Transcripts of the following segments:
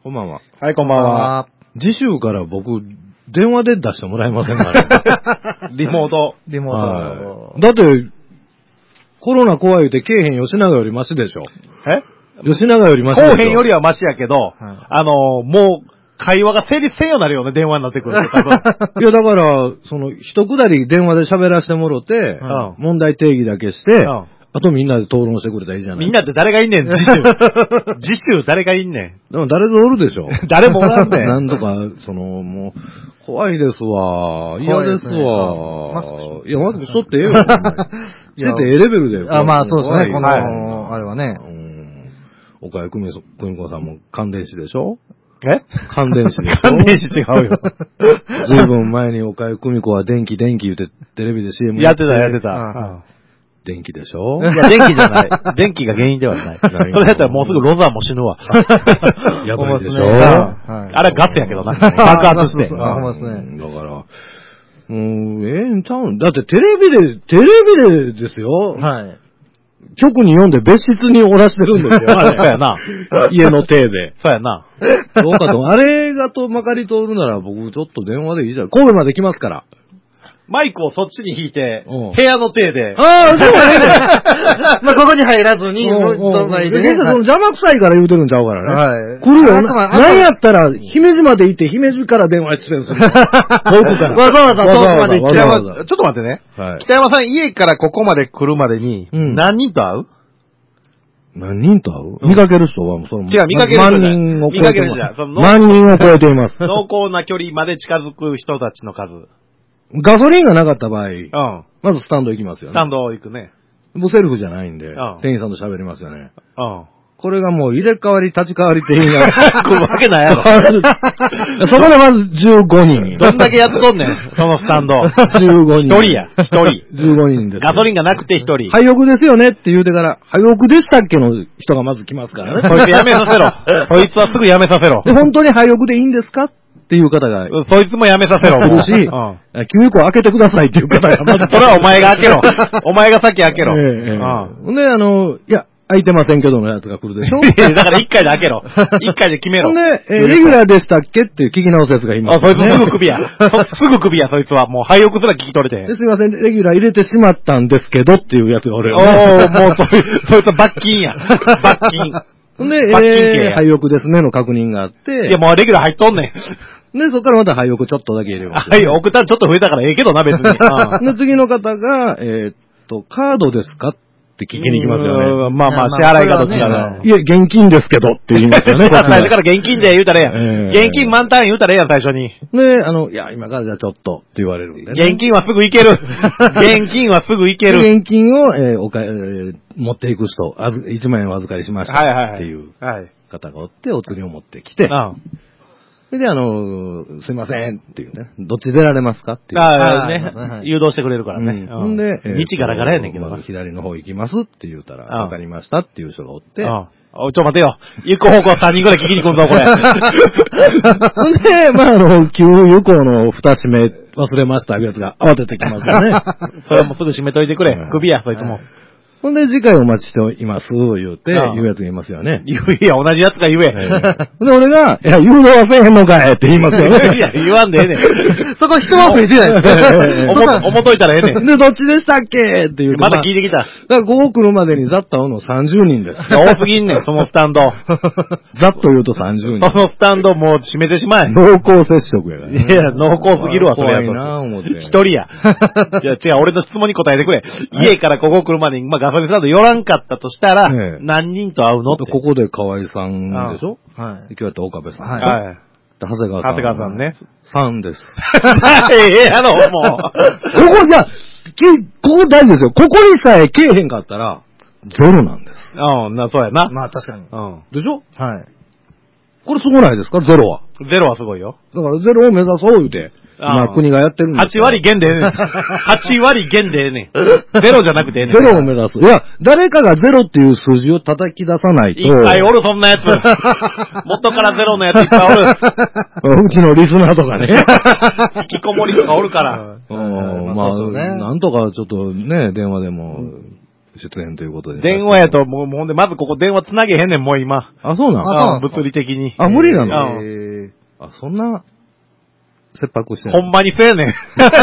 こんばんは。 はい、こんばんは。 次週から僕、電話で出してもらえませんかね。 リモート。 はい。だって、コロナ怖い言うて、けえへん吉永よりマシでしょ。吉永よりマシでしょ。 こうへんよりはマシやけど、もう、会話が成立せんようになるよね、電話になってくると。多分いや、だから、一くだり電話で喋らせてもろて、問題定義だけして、あとみんなで討論してくれたらいいじゃない。 みんなって誰がいんねん、次週。次週誰がいんねん。でも誰ぞおるでしょ。 誰もおらんねん。 なんとか、もう、怖いですわ。嫌ですわ。いや、マスクしとってええよ。してええレベルで。 まあそうですね、あれはね。 岡谷久美子さんも感電死でしょ。 感電死でしょ。 感電死違うよ。 ずいぶん前に岡谷久美子は電気言うてテレビで CM やってた。 電気でしょ。 いや、電気じゃない。電気が原因ではない。それだったらもうすぐロザンも死ぬわ。 やばいでしょ。 あれはガッテンやけどな。爆発して。 だから、ちゃうん。だってテレビでですよ。 はい。 局に読んで別室におらしてるんですよ。 そうやな。 家の体で。 そうやな。 どうかと。あれがとまかり通るなら僕ちょっと電話でいいじゃん。神戸まで来ますから。 マイクをそっちに引いて、部屋の体で。 ああ、でもね。 まあ、ここに入らずに、どんなで、邪魔くさいから言うてるんちゃうからね。 はい。 来るよ。なんやったら、姫路まで行って、姫路から電話出演する。遠くから。 わざわざ遠くまで行って。 ちょっと待ってね。北山さん、家からここまで来るまでに、何人と会う？ 何人と会う？見かける人は、 違う、見かける人万人を超えています。 万人を超えています。 濃厚な距離まで近づく人たちの数。 ガソリンがなかった場合、まずスタンド行きますよね。 スタンド行くね。 もうセルフじゃないんで、店員さんと喋りますよね。 これがもう入れ替わり立ち替わりって言いながら。 来るわけないやろ。 そこでまず15人。 どんだけやっとんねん、そのスタンド。 15人。 一人や、一人。 15人です。 ガソリンがなくて一人。 廃屋ですよねって言うてから、廃屋でしたっけの人がまず来ますからね。 そいつやめさせろ。そいつはすぐやめさせろ。 本当に廃屋でいいんですかっていう方が。 そいつもやめさせろ。 いるし、9個開けてくださいっていう方がまず。 それはお前が開けろ。お前が先開けろ。 ほんで、いや、開いてませんけどのやつが来るでしょ。 だから1回で開けろ。1回で決めろ。 ほんで、レギュラーでしたっけっていう聞き直すやつがいます。 そいつすぐ首や。すぐ首や、そいつは。もう廃屋すら聞き取れて。 すいません、レギュラー入れてしまったんですけどっていうやつが俺はね。もうそいつは罰金や。罰金。 ほんで、廃屋ですねの確認があって。 いや、もうレギュラー入っとんねん。 で、そこからまた廃屋ちょっとだけ入れます。 はい、送ったらちょっと増えたからええけどな、別に。 で、次の方が、カードですかって聞きに行きますよね。 まあまあ、支払いがどっちかな。 いや、現金ですけどって言いますよね。 最初から現金で言うたらええやん。現金満タン言うたらええやん、最初に。 で、いや、今からじゃあちょっとって言われるんで。 現金はすぐ行ける。現金はすぐ行ける。 現金を、持っていく人、1万円お預かりしましたっていう方がおって、お釣りを持ってきて、それで、すいませんっていうね、どっち出られますかっていう。 ね。誘導してくれるからね。 ほんで、 道ガラガラやねんけど。 左の方行きますって言うたら、わかりましたっていう人がおって。 待てよ。行く方向3人ぐらい聞きに来んぞ、これ。 ほんで、急行行の蓋閉め忘れましたいうやつが慌ててきますよね。 それもすぐ閉めといてくれ。首や、そいつも。 ほんで、次回お待ちしています、言うて、言うやつがいますよね。 言えや、同じやつが言え。 で、俺が、いや、誘導はせえへんのかいって言いますよね。 いや、言わんでええねん。 そこ人は増えてない。 思っといたらええねん。 で、どっちでしたっけって言うて。 まだ聞いてきた。 だからここ来るまでにざっと会うの30人です。 多すぎんねん、そのスタンド。 ざっと言うと30人。 そのスタンドもう閉めてしまえ。 濃厚接触やから。 いや、濃厚すぎるわ、それやと。 怖いな思って。 一人や。いや、違う、俺の質問に答えてくれ。家からここ来るまでに、ガソリンスタンド寄らんかったとしたら、何人と会うのって。 ここで河合さんでしょ。 はい。 今日やった岡部さん。 はい。 長谷川さん。 長谷川さんね。 3です。 ええやろ、もう。 ここじゃ、ここ大事ですよ。ここにさえけえへんかったら、ゼロなんです。 そうやな。 まあ確かに。 でしょ。 はい。 これすごないですか、ゼロは。 ゼロはすごいよ。 だからゼロを目指そう言うて。今、国がやってるんです。 8割減でええねん。8割減でええねん。ゼロじゃなくてええねん。 ゼロを目指す。いや、誰かがゼロっていう数字を叩き出さないと。 いっぱいおる、そんなやつ。元からゼロのやついっぱいおる。 うちのリスナーとかね。 引きこもりとかおるから。 まあ、なんとかちょっとね、電話でも。 出演ということで。 電話やと、もうほんで、まずここ電話つなげへんねん、もう今。 あ、そうなの？物理的に。 あ、無理なの？あ、そんな、切迫してほんまにそうやねん。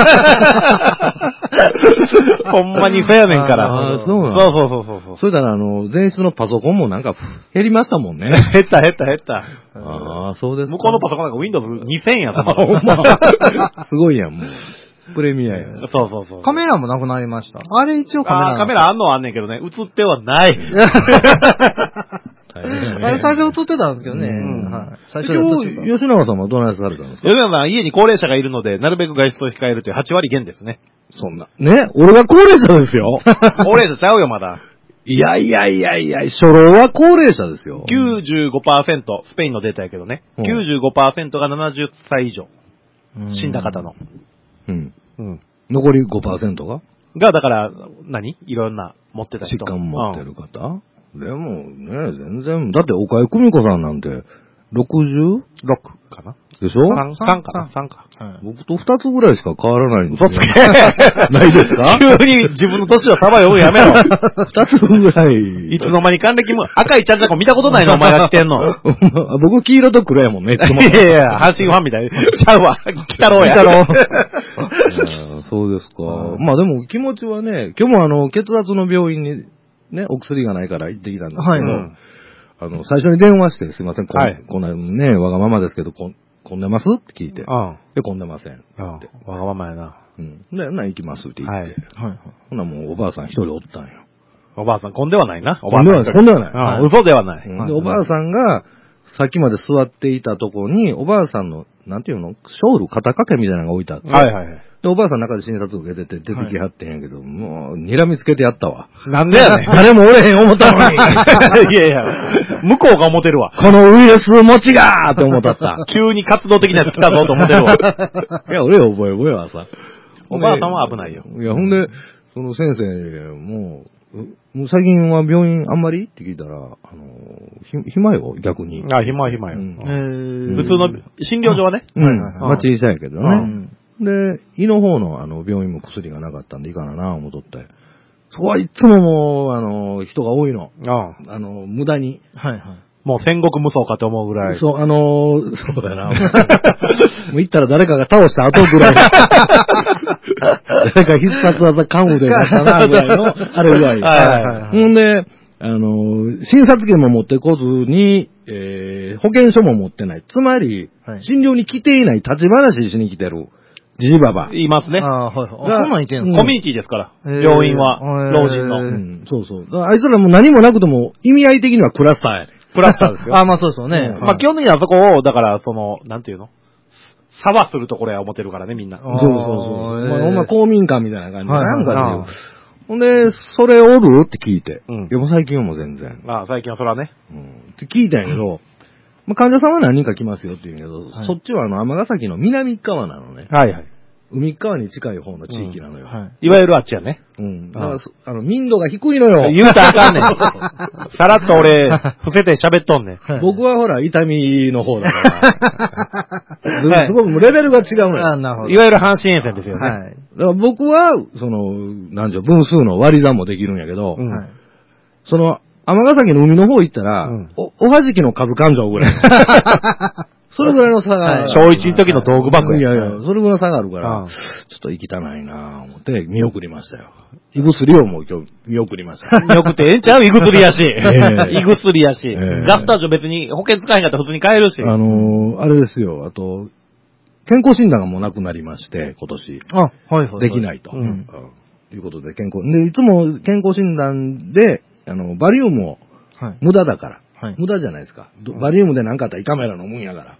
ほんまにそうやねんから。 あ、そうなの？ そう。 それだら、前室のパソコンもなんか減りましたもんね。 減った。 ああ、そうですか。 向こうのパソコンなんか Windows 2000やったもん。すごいやん、もう。プレミアや。 そう。 カメラもなくなりました。あれ一応カメラあんのはあんねんけどね、映ってはない。 あれ最初映ってたんですけどね。 最初吉永さんはどないされたんですか？ 吉永さん、家に高齢者がいるので、なるべく外出を控えるという8割減ですね。 そんな。ね、俺が高齢者ですよ。 高齢者ちゃうよ、まだ。 いや、初老は高齢者ですよ。 95%、スペインのデータやけどね。95% が70歳以上。死んだ方の。 残り 5% がだから、いろんな持ってた人。 疾患持ってる方、でもね、全然、だって岡井久美子さんなんて、66 かなでしょ ?3 か。 僕と2つぐらいしか変わらないんですよ。 嘘つけないですか？ 急に自分の年をさば読むやめろ。 2つぐらい。 いつの間に還暦も、赤いちゃんちゃこ見たことないの、お前が着てんの。 僕黄色と黒やもんね、いつも。 いや、阪神ファンみたい。ちゃうわ。北郎や。 そうですか。まあでも気持ちはね、今日も血圧の病院にね、お薬がないから行ってきたんですけど、最初に電話して、すいません、こんなね、わがままですけど、混んでますって聞いて。で、混んでません。 わがままやな。 で、行きますって言って。ほなもうおばあさん一人おったんよ。 おばあさん混んではないな。 混んではない。 嘘ではない。 で、おばあさんが、さっきまで座っていたとこに、おばあさんの、なんていうの、ショール、肩掛けみたいなのが置いてあって。で、おばあさんの中で診察受けてて出てきはってんやけど、もう、睨みつけてやったわ。 なんでやねん。 誰もおれへん思ったのに。 いや、向こうが思ってるわ。 このウイルス持ちがーって思ったった。 急に活動的なやつ来たぞと思ってるわ。 いや、俺覚えはさ。 おばあさんは危ないよ。 いや、ほんで、その先生も最近は病院あんまりって聞いたら、暇よ、逆に。 暇よ。普通の診療所はね。 まあ小さいけどね。で、胃の方の病院も薬がなかったんでいいかな思っとって。そこはいつももう、人が多いの。無駄に。 もう戦国無双かと思うぐらい。 そう、そうだよな。もう行ったら誰かが倒した後ぐらい。誰か必殺技カンフで出したな、ぐらいの、あれぐらい。ほんで、診察券も持ってこずに、保険証も持ってない。つまり、診療に来ていない立ち話しに来てる。じじばば。 言いますね。 そんなん言ってんの？ コミュニティですから。病院は。老人の。 そう。あいつらも何もなくても、意味合い的にはクラスターやね。 クラスターですよ。 まあそうですよね。 まあ基本的にはそこを、だから、なんていうの？差はするところや思ってるからね、みんな。 そう。ほんま公民館みたいな感じで。なんかね。ほんで、それおるって聞いて。いや、もう最近はもう全然。 最近はそれはね。 って聞いたんやけど、患者さんは何人か来ますよって言うんやけど、そっちは尼崎の南側なのね。海側に近い方の地域なのよ。 いわゆるあっちやね。 だから、民度が低いのよ。 言うたらあかんねん。さらっと俺、伏せて喋っとんねん。 僕はほら、痛みの方だから。すごくレベルが違うのよ。 いわゆる阪神沿線ですよね。 だから僕は、分数の割り算もできるんやけど、尼崎の海の方行ったら、おはじきの数勘定ぐらい。それぐらいの差が。 小一の時の道具箱や。 いや、それぐらいの差があるから、ちょっと行きたないなぁ思って見送りましたよ。胃薬をもう今日見送りました。 見送ってええんちゃう胃薬やし。胃薬やし。ガスタージョ別に保険使えんかったら普通に買えるし。 あれですよ、あと、健康診断がもうなくなりまして、今年。できないと。いうことで健康。で、いつも健康診断で、バリウムを無駄だから。無駄じゃないですか。バリウムで何かあったら胃カメラ飲むんやから。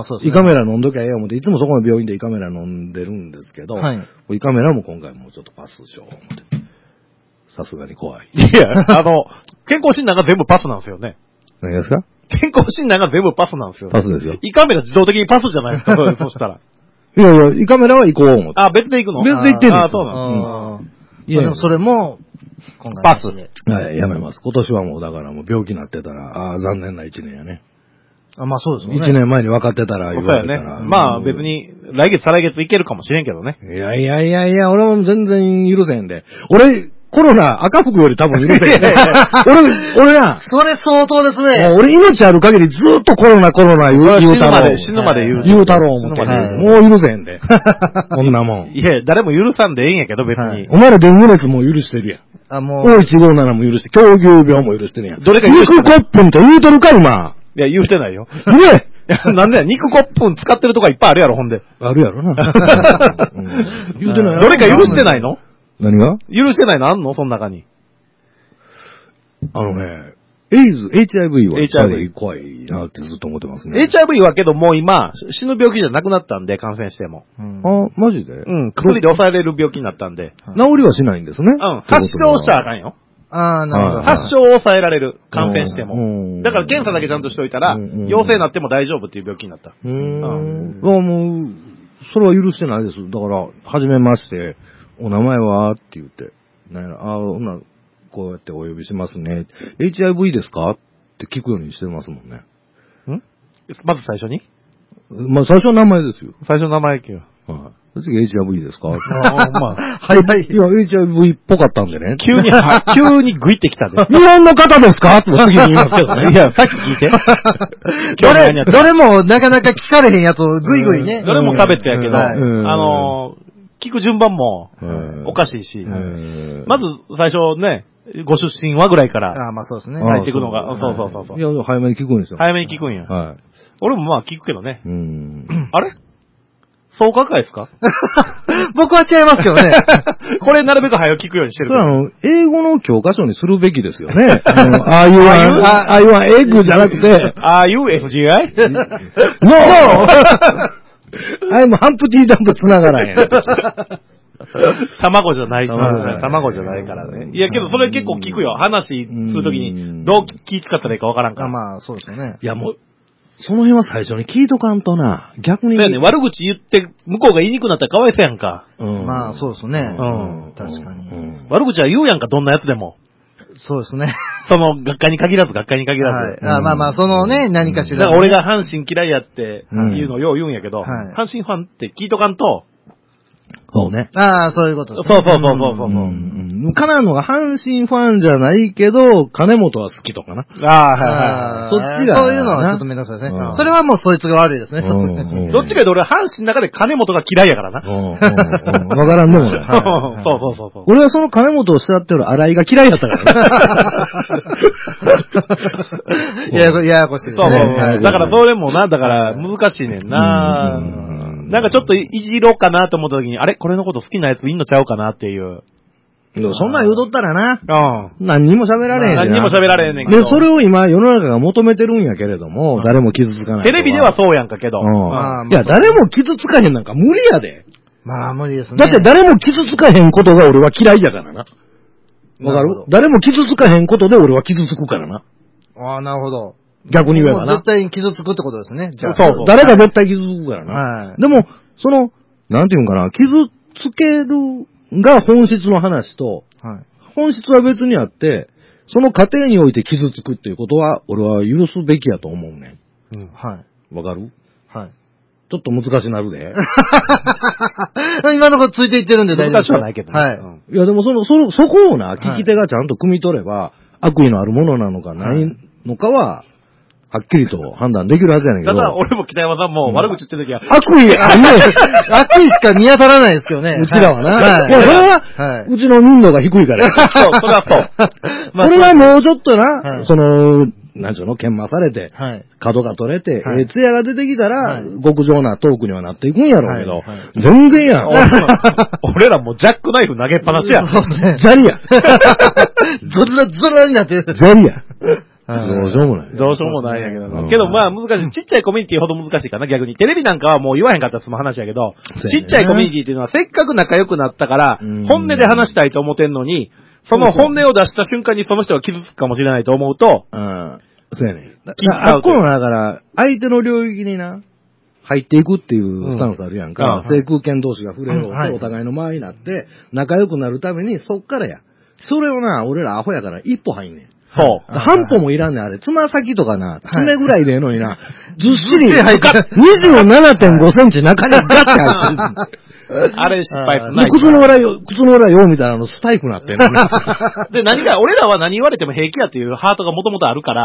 そうですね。 胃カメラ飲んどきゃええ思って、いつもそこの病院で胃カメラ飲んでるんですけど、胃カメラも今回もうちょっとパスしよう思って。さすがに怖い。 いや、健康診断が全部パスなんですよね。 何ですか？ 健康診断が全部パスなんですよ。 パスですよ。 胃カメラ自動的にパスじゃないですか、そしたら。 いや、胃カメラは行こう思って。 別で行くの？ 別で行ってんの？ そうなんです。 いや、でもそれも、 パス。 はい、やめます。今年はもうだからもう病気になってたら、残念な一年やね。 まあそうですね。 1年前に分かってたら言われたら。 まあ別に、来月再来月いけるかもしれんけどね。 いや、俺も全然許せんで。俺、 コロナ赤服より多分許せん。俺な。 それ相当ですね。 俺命ある限りずっとコロナ言うたろう。 死ぬまで言うたろう思って。もう許せへんで。こんなもん。 いや、誰も許さんでええんやけど、別に。 お前らデング熱も許してるやん。もう。O157 も許して、狂牛病も許してるやん。 どれか許してる。 肉コップンって言うとるか、今。 いや、言うてないよ。 ねなんで肉コップン使ってるとこいっぱいあるやろ、ほんで。 あるやろな。 言うてない。どれか許してないの？ 何が？ 許してないのあんのその中に。 エイズ、HIV はやっぱり怖いなってずっと思ってますね。 HIV はけどもう今、死ぬ病気じゃなくなったんで、感染しても。 あ、マジで？ うん、薬で抑えれる病気になったんで。 治りはしないんですね。 うん、発症したらあかんよ。 なるほど。 発症を抑えられる、感染しても。だから検査だけちゃんとしといたら、陽性になっても大丈夫っていう病気になった。 もう、それは許してないです。だから、はじめまして、お名前はって言って、こうやってお呼びしますね。HIV ですかって聞くようにしてますもんね。 まず最初に最初の名前ですよ。 最初の名前けよ。 はい。次 HIV ですかはいはい。 いや、HIV っぽかったんでね。 急にグイってきたで。 日本の方ですかって次に言いますけどね。 いや、さっき聞いて。 どれもなかなか聞かれへんやつをグイグイね。 どれも食べてやけど、聞く順番もおかしいし。まず最初ね、ご出身はぐらいから。 まあそうですね。 入っていくのが。そう。 いや、早めに聞くんですよ。 早めに聞くんや。 はい。 俺もまあ聞くけどね。あれ創価会ですか僕は違いますけどね。 これなるべく早く聞くようにしてる。 それ英語の教科書にするべきですよね。ああいうエッグじゃなくて。 ああいう FGI? No! I'm ハンプティーダンプつながらへん。 卵じゃないからね。いやけどそれ結構聞くよ。話するときにどう気使ったらいいかわからんから。 まあそうですよね。 いやもう、その辺は最初に聞いとかんとな。逆に。 そうやね。悪口言って向こうが言いにくくなったらかわいそうやんか。 まあそうですね。確かに。 悪口は言うやんか、どんなやつでも。 そうですね。 その学会に限らず。はい、 まあそのね、何かしら、 だから俺が阪神嫌いやっていうのをよう言うんやけど、阪神ファンって聞いとかんと、 そうね。 そういうことですね。そうかなのが阪神ファンじゃないけど、金本は好きとかな。 はい。 そっちが。 そういうのはちょっとめんどくさいですね。それはもうそいつが悪いですね。 どっちかというと俺は阪神の中で金本が嫌いやからな。 わからんでもない。 そう。 俺はその金本を慕ってる荒井が嫌いだったからね。 ややこしいですね。 だからそれもな、だから難しいねんな。なんかちょっといじろうかなと思った時に、あれこれのこと好きなやついんのちゃうかなっていう。 そんなん言うとったらな。何にも喋られへん。 何にも喋られへんねんけど。 で、それを今世の中が求めてるんやけれども、誰も傷つかない。 テレビではそうやんかけど。 いや、誰も傷つかへんなんか無理やで。 まあ無理ですね。 だって誰も傷つかへんことが俺は嫌いやからな。わかる？誰も傷つかへんことで俺は傷つくからな。 なるほど。 逆に言えばな。 絶対に傷つくってことですね。 じゃあ。そう。誰か絶対傷つくからな。でも、なんていうんかな、傷つけるが本質の話と、本質は別にあって、その過程において傷つくっていうことは、俺は許すべきやと思うねん。わかる？ちょっと難しなるで。 今の子ついていってるんで大丈夫です。 難しくはないけどね。 いやでもそこをな、聞き手がちゃんと汲み取れば、悪意のあるものなのかないのかは、はっきりと判断できるはずやねんけど。 ただ、俺も北山さんも悪口言ってるときは、 悪意あんねん。 悪意しか見当たらないですけどね。 うちらはな。いや、それは、うちの民度が低いから。 そう、それはそう。 これがもうちょっとな、なんちゅうの、研磨されて、角が取れて、艶が出てきたら、極上なトークにはなっていくんやろうけど、全然やん。 俺らもうジャックナイフ投げっぱなしや。 ジャリや。 ズラになってる。 ジャリや。どうしようもない。 どうしようもないんやけど。けどまあ難しい。ちっちゃいコミュニティほど難しいかな、逆に。テレビなんかはもう言わへんかったらその話やけど、ちっちゃいコミュニティっていうのはせっかく仲良くなったから、本音で話したいと思ってんのに、その本音を出した瞬間にその人が傷つくかもしれないと思うと、 そうやね。あっこのだから、相手の領域にな、入っていくっていうスタンスあるやんか。制空権同士が触れようとお互いの前になって、仲良くなるためにそっからや。それをな、俺らアホやから一歩入んねん。 そう。 半歩もいらんねん、あれ。つま先とかな、爪ぐらいでええのにな、ずっしり入って、27.5 センチ中にガッて入ってる。 あれ失敗するな。 靴の裏ようみたいなのスパイクなってんのね。 で、俺らは何言われても平気やっていうハートがもともとあるから、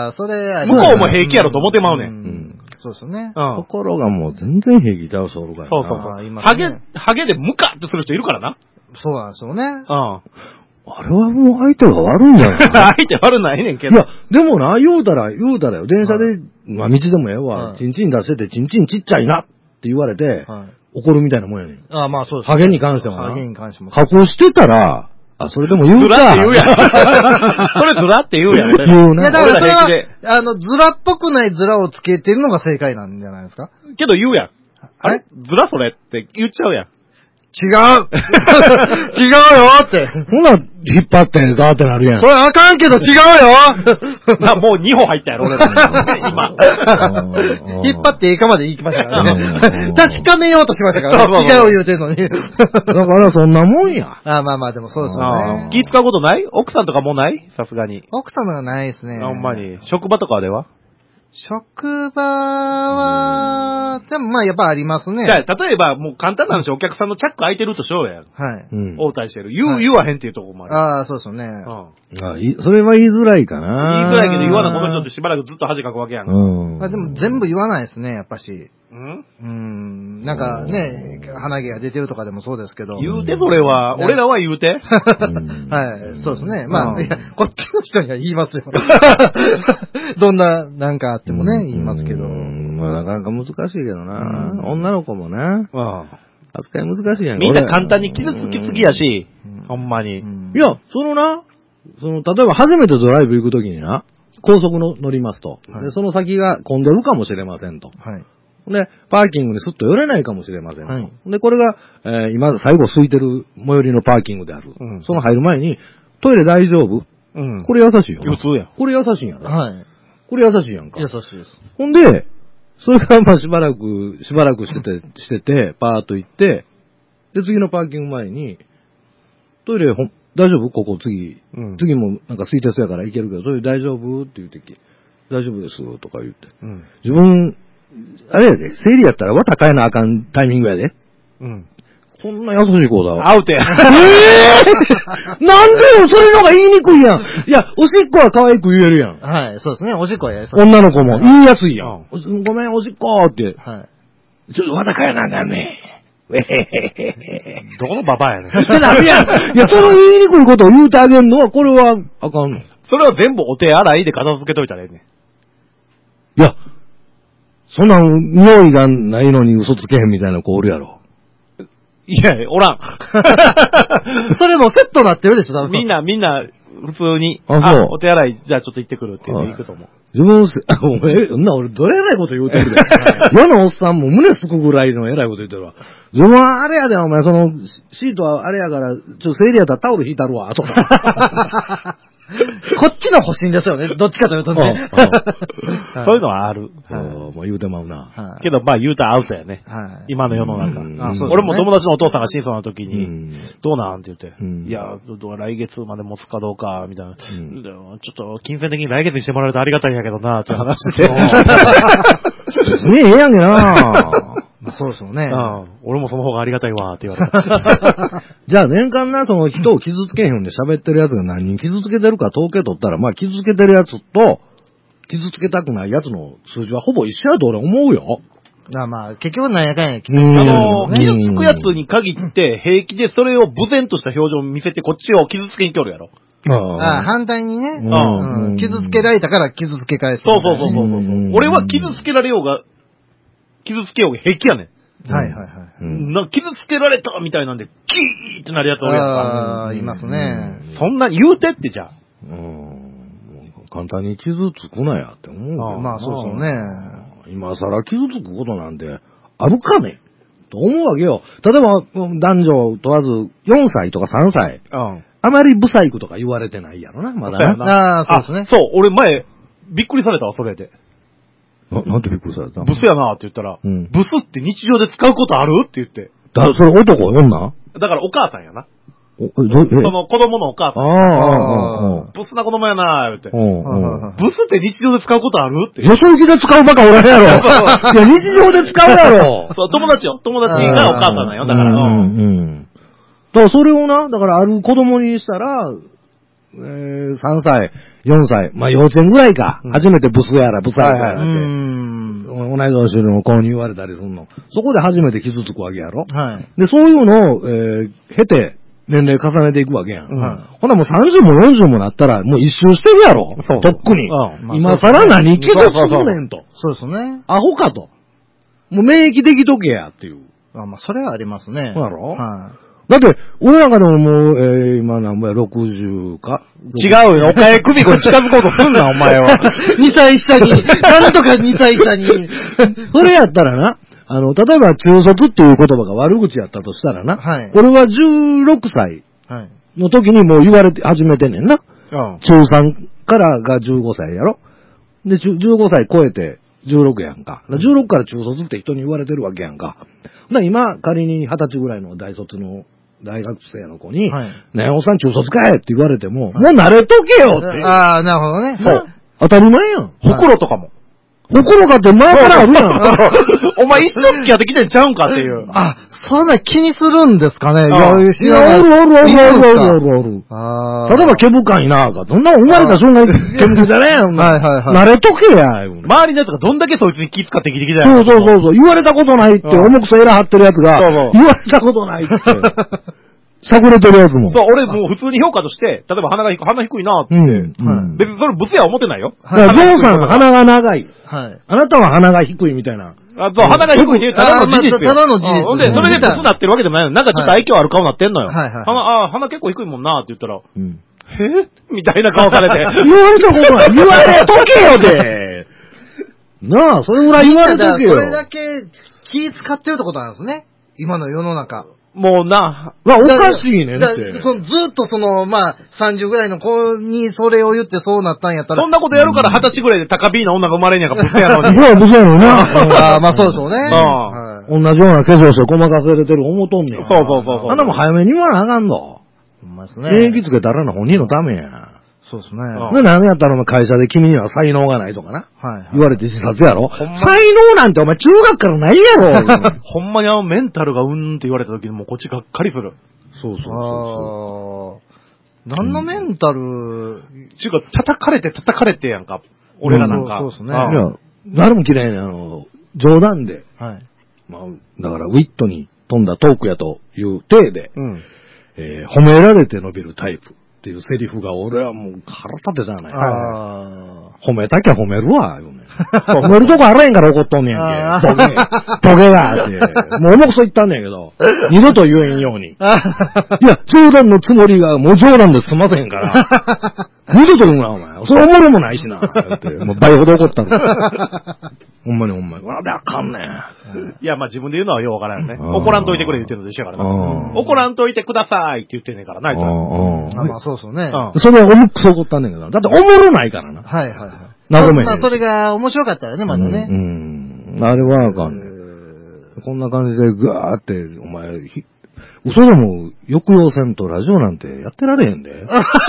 それ、 向こうも平気やろと思ってまうねん。 そうですね。 ところがもう全然平気ちゃう人おるから。 そう。ハゲでムカってする人いるからな。 そうなんですよね。 あれはもう相手が悪いんじゃない相手悪ないねんけど。 いや、でもな、言うたらよ。電車で、まあ道でもええわ。チンチン出してて、チンチンちっちゃいなって言われて、怒るみたいなもんやねん。 まあそうです。 ハゲに関してもな。 ハゲに関しても。 加工してたら、それでも言うか。 ずらって言うやん。それずらって言うやん。 言うな。 いや、だからそれは、ずらっぽくないずらをつけてるのが正解なんじゃないですか。 けど言うやん。あれずらそれって言っちゃうやん。 違うよって。 ほな、引っ張ってガーってなるやん。 それあかんけど違うよもう2歩入ったやろ、俺今。 引っ張っていいかまで行きましたからね。確かめようとしましたからね。違う言うてんのに。 だからそんなもんや。 まあでもそうですよね。 気使うことない？奥さんとかもうない？さすがに。 奥様がないですね。 ほんまに。職場とかでは？ 職場は、でもまあやっぱありますね。 じゃあ、例えばもう簡単な話、お客さんのチャック開いてるとしようや。 はい。 応対してる。言わへんっていうとこもある。 そうですよね。 それは言いづらいかな。 言いづらいけど言わなこの人ってしばらくずっと恥かくわけやん。 でも全部言わないですね、やっぱし。なんかね、鼻毛が出てるとかでもそうですけど。 言うて、それは。俺らは言うて。 はい、そうですね。まあ、こっちの人には言いますよ。どんな、なんかあってもね、言いますけど。 まあ、なかなか難しいけどな。女の子もね。扱い難しいやん。 みんな簡単に傷つきすぎやし、ほんまに。 いや、例えば初めてドライブ行くときにな、高速乗りますと。で、その先が混んでるかもしれませんと。で、パーキングにスッと寄れないかもしれませんと。で、これが、今、最後空いてる最寄りのパーキングである。その入る前に、トイレ大丈夫？これ優しいよ。 普通や。 これ優しいんやろ。これ優しいやんか。 優しいです。 ほんで、それからまあしばらくしてて、パーッと行って、で、次のパーキング前に、トイレ大丈夫？ここ次もなんか空いてそうやから行けるけど、それ大丈夫？って言って大丈夫ですとか言って。自分、あれやで、生理やったら綿変えなあかんタイミングやで。こんな優しい子だわ。 アウトや。 なんでよ、それの方が言いにくいやん。いや、おしっこは可愛く言えるやん。 はい、そうですね。おしっこはやりそう。 女の子も言いやすいやん。ごめん、おしっこって。ちょっと綿変えなあかんね。 どこのババアやねん。 ってなるやん。いや、その言いにくいことを言うてあげるのは、これはあかんの。 それは全部お手洗いで片付けといたらええねん。いや、そんな匂いがないのに嘘つけへんみたいな子おるやろ。 いや、おらん。 それもセットなってるでしょ、 みんな、普通に。お手洗い、じゃあちょっと行ってくるって言って行くと思う。 自分、俺、どれ偉いこと言うてるで。世のおっさんも胸すくぐらいの偉いこと言ってるわ。自分はあれやで、お前、シートはあれやから、生理やったらタオル引いたるわ、とか。 こっちの保身ですよね。どっちかというとね。 そういうのはある。 もう言うてまうな。 けど、まあ言うたらアウトやね。今の世の中。俺も友達のお父さんが真相の時に、どうなんって言って、いや、来月まで持つかどうか、みたいな。ちょっと、金銭的に来月にしてもらえるとありがたいんやけどな、って話してて。 別にええやんけな。 そうですよね。 俺もその方がありがたいわ、って言われた。 じゃあ年間な、その人を傷つけへんように喋ってるやつが何人傷つけてるか統計取ったら、まあ傷つけてるやつと、傷つけたくないやつの数字はほぼ一緒やと俺思うよ。 まあ、結局なんやかんや傷つくやつに限って平気でそれを無然とした表情を見せてこっちを傷つけに来るやろ。 反対にね、傷つけられたから傷つけ返す。 そう。俺は傷つけられようが、傷つけようが平気やねん。傷つけられたみたいなんで、キーってなるやつおるやん。いますね。 そんなに言うてってじゃあ。 簡単に傷つくなやって思う。 まあそうですよね。 今更傷つくことなんてあるかねと思うわけよ。例えば男女問わず4歳とか3歳。あまりブサイクとか言われてないやろな、まだな。 そうですね。 そう、俺前、びっくりされたわ、それで。 なんてびっくりされたの？ ブスやなって言ったら、ブスって日常で使うことあるって言って。 それ男女？ だからお母さんやな。 その子供のお母さん。ブスな子供やなーって。ブスって日常で使うことあるって。 よそ行きで使うバカおらんやろ。いや、日常で使うやろ。 そう、友達よ。友達がお母さんなんよ。だから。だからそれをな、だからある子供にしたら、3歳、4歳、まあ幼稚園ぐらいか。初めてブスやら、ブサやらって。同い年の子に言われたりするの。そこで初めて傷つくわけやろ。で、そういうのを、経て、年齢重ねていくわけやん。ほなもう30も40もなったら、もう一周してるやろ。とっくに。今更何傷つくねんと。 そうですね。 アホかと。もう免疫できとけやっていう。 まあそれはありますね。 そうやろだって、俺なんかでももう、今何ぼや、60か違うよ。岡江久美子に近づこうとすんな、お前は。 2歳下に。なんとか2歳下に。 それやったらな、例えば中卒っていう言葉が悪口やったとしたらな、俺は16歳の時にもう言われて始めてんねんな。中3からが15歳やろ。で、15歳超えて16やんか。16から中卒って人に言われてるわけやんか。今、仮に20歳ぐらいの大卒の大学生の子に、ねえ、おっさん中卒かいって言われても、もう慣れとけよって。 ああ、なるほどね。 そう。当たり前やん。 ほくろとかも。 ほくろかって前からあるやん。 お前一生付き合ってきてんちゃうんかっていう。 あ、そんな気にするんですかね。いや、 おる。例えば毛深いなぁか。そんな生まれた瞬間に毛深じゃねえよ。慣れとけや。 周りのやつがどんだけそいつに気使って生きてきたやん。そう。言われたことないって、重くそえらはってるやつが、言われたことないって。しゃくれてるやつも。 そう、俺もう普通に評価として、例えば鼻低いなって。別にそれブスや思ってないよ。 ジョーさんは鼻が長い。あなたは鼻が低いみたいな。 そう、鼻が低いってただの事実よ。 ただの事実。 ほんで、それでブスなってるわけでもないの。なんかちょっと愛嬌ある顔なってんのよ。鼻結構低いもんなって言ったら、みたいな顔されて。 言われたことない。言われとけよで。なあ、それぐらい言われとけよ。 これだけ気使ってるってことなんですね。今の世の中。 もうな。 おかしいねんって。 ずっと30ぐらいの子にそれを言ってそうなったんやったら。 そんなことやるから20歳ぐらいで高ビーな女が生まれんやからブスやのに。 ブスやのにな。 まあそうでしょうね。 同じような化粧してごまかせれてる思うとんねん。 そう。 あんなもん早めに言わなあかんの。 ほんまですね。 免疫つけたらな本人のためや。 そうですね。 で、何やったらお前会社で君には才能がないとかな。言われて自殺やろ。才能なんてお前中学からないやろ。 ほんまにメンタルがって言われた時にもうこっちがっかりする。 そう。 何のメンタルちゅうか、叩かれてやんか。俺らなんか。 そうですね。 いや、誰も嫌いな冗談で。まあ、だからウィットに富んだトークやという体で、褒められて伸びるタイプ。っていうセリフが俺はもう腹立てじゃない。褒めたきゃ褒めるわ。褒めるとこあらへんから怒っとんねやんけ。トゲがって。もう重くそ言ったんねんけど、二度と言えんように。いや、冗談のつもりがもう冗談で済ませへんから。二度と言うな、お前。それおもろもないしな。って、もう倍ほど怒ったの。ほんまに。あれあかんねん。 いや、まあ自分で言うのはようわからんよね。怒らんといてくれ言ってるのと一緒やからな。怒らんといてくださいって言ってんねんからな、あいつは。 まあそうそうね。 それは重くそ怒ったんねんけど。だっておもろないからな。謎め。 まあそれが面白かったらね、まだね。 あれはあかんねん。こんな感じでガーって、お前、嘘でも抑揚せんとラジオなんてやってられへんで。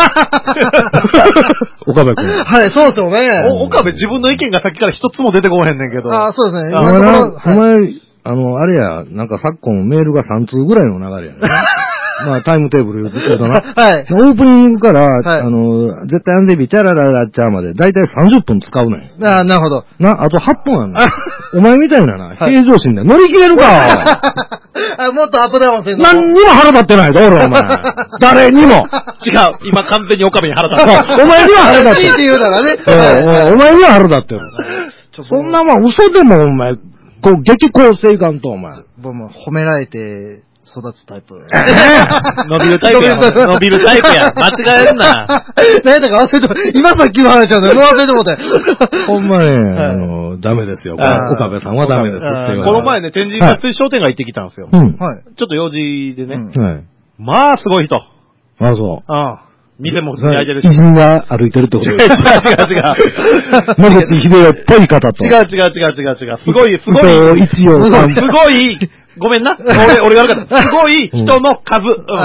岡部君。 そうですよね。 岡部自分の意見がさっきから一つも出てこへんねんけど。 そうですね。 お前、あれや、なんか昨今メールが3通ぐらいの流れやね。まあ、タイムテーブル言うとな。オープニングから、絶対安全日、チャラララチャーまで、だいたい30分使うねん。 なるほど。 あと8分あんの。お前みたいなな、平常心で乗り切れるか。 もっとアップダウンせんの。 何にも腹立ってないぞ、俺、お前。誰にも。 違う。今完全に岡部に腹立ってる。 お前には腹立ってる。 って言うならね。 お前には腹立ってる。そんなもん、嘘でも、お前、激高性いかんと、お前。 僕も褒められて、育つタイプ。 伸びるタイプや。間違えんな。 何だか忘れても、今さっきの話なんだよ。もう忘れてもて。 ほんまね、ダメですよ。岡部さんはダメですって。 この前ね、天神バス停商店街行ってきたんですよ。ちょっと用事でね。まあ、すごい人。 そう。 店も普通に開いてるし。 偉人が歩いてるってことです。 違う。 野口秀夫っぽい方と。 違う。すごい。 一応。 すごい、 ごめんな。俺が悪かった。すごい人の数。数ね。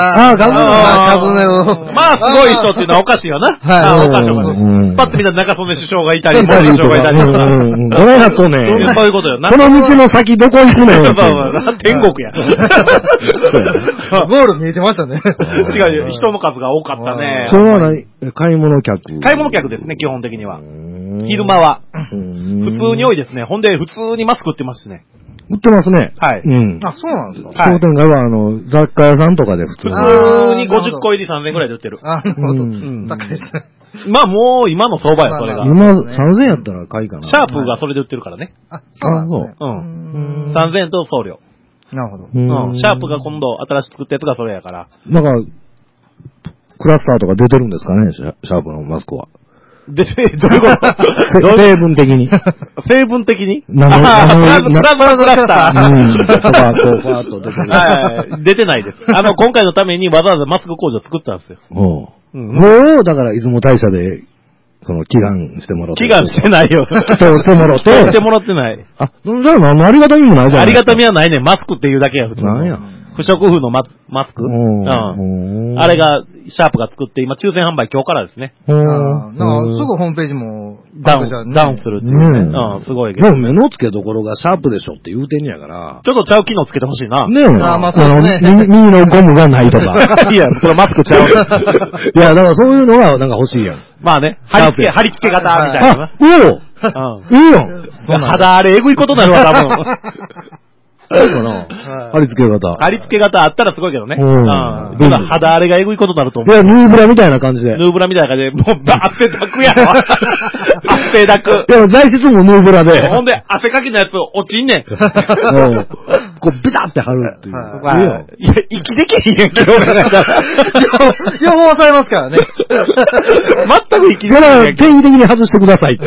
まあ、すごい人っていうのはおかしいよな。はい。おかしいおかしい。パッと見たら中曽根首相がいたり、森首相がいたりとか。 どれやとね。 そういうことよな。 この道の先どこ行くのよ。 天国や。 ゴール見えてましたね。 違うよ。人の数が多かったね。 それは何？買い物客。 買い物客ですね、基本的には。昼間は。普通に多いですね。ほんで、普通にマスク売ってますしね。 売ってますね。 はい。 うん。 あ、そうなんですか。 商店街は、雑貨屋さんとかで普通に。 普通に50個入り3000円くらいで売ってる。 なるほど。高いですね。 まあもう今の相場や、それが。 今3000円やったら買いかな。 シャープがそれで売ってるからね。 あ、そうなんですね。 うん。3000円と送料。 なるほど。 シャープが今度新しく作ったやつがそれやから。 なんか、クラスターとか出てるんですかね、シャープのマスクは。 どういうこと成分的に。 成分的にプラズマクラスター。 とか、こう、ファーっと出てる。 はい。出てないです。今回のためにわざわざマスク工場作ったんですよ。 もう、だから、出雲大社で、祈願してもらって。 祈願してないよ。 してもらって。 してもらってない。 あ、じゃあ何のありがたみもないじゃん。 ありがたみはないね。マスクっていうだけや、普通。 なんや。 不織布のマスクあれが、シャープが作って、今、抽選販売今日からですね。 すぐホームページもダウンするっていうね。すごいけど。 でも目の付けどころがシャープでしょって言うてんやから。 ちょっとちゃう機能つけてほしいな。 ねえ。 まあそうね。 耳のゴムがないとか。 いや、これマスクちゃう。 いや、だからそういうのがなんか欲しいやん。 まあね、貼り付け型みたいなな。 いいよ。 肌あれ、えぐいことになるわ、多分。 そうかな。貼り付け型。 貼り付け型あったらすごいけどね。肌荒れがえぐいことになると思う。 いや、ヌーブラみたいな感じで。 ヌーブラみたいな感じで、もう、汗だくやろ。汗だく。 いや、材質もヌーブラで。 ほんで、汗かきのやつ落ちんねん。 こう、ビタって貼るっていう。 いや、息できへんやん、今日考えたら。 両方抑えますからね。 全く息できへんやん。 定期的に外してくださいっていう。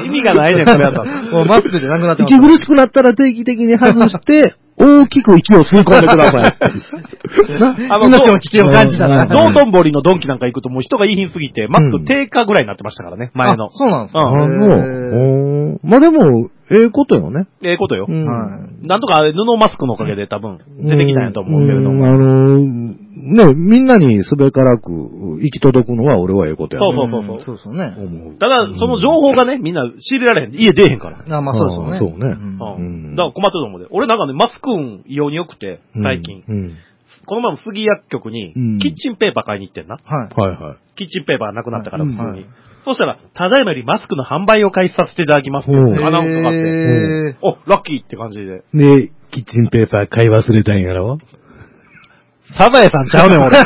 意味がないねん、それやったら。 もうマスクじゃなくなってます。 息苦しくなったら定期的に外して、大きく息を吸い込んでください。 命の危険を感じたら。 道頓堀のドンキなんか行くともう人がいい品すぎて、マスク低下ぐらいになってましたからね、前の。 そうなんですか。 まあでも、ええことよね。 ええことよ。なんとか布マスクのおかげで多分出てきたんやと思うけれども。 ね、みんなにすべからく行き届くのは俺はええことやね。 そうそうね。 ただ、その情報がね、みんな仕入れられへん。家出えへんから。 まあそうですよね。 そうね。 だから困ってると思うで。俺なんかね、マスク運異様に良くて、最近。この前も杉薬局に、キッチンペーパー買いに行ってんな。 はい。 キッチンペーパーがなくなったから、普通に。そしたら、ただいまよりマスクの販売を開始させていただきますってアナウンスがあって、お、ラッキーって感じで。 で、キッチンペーパー買い忘れたんやろ？ サザエさんちゃうねん、俺。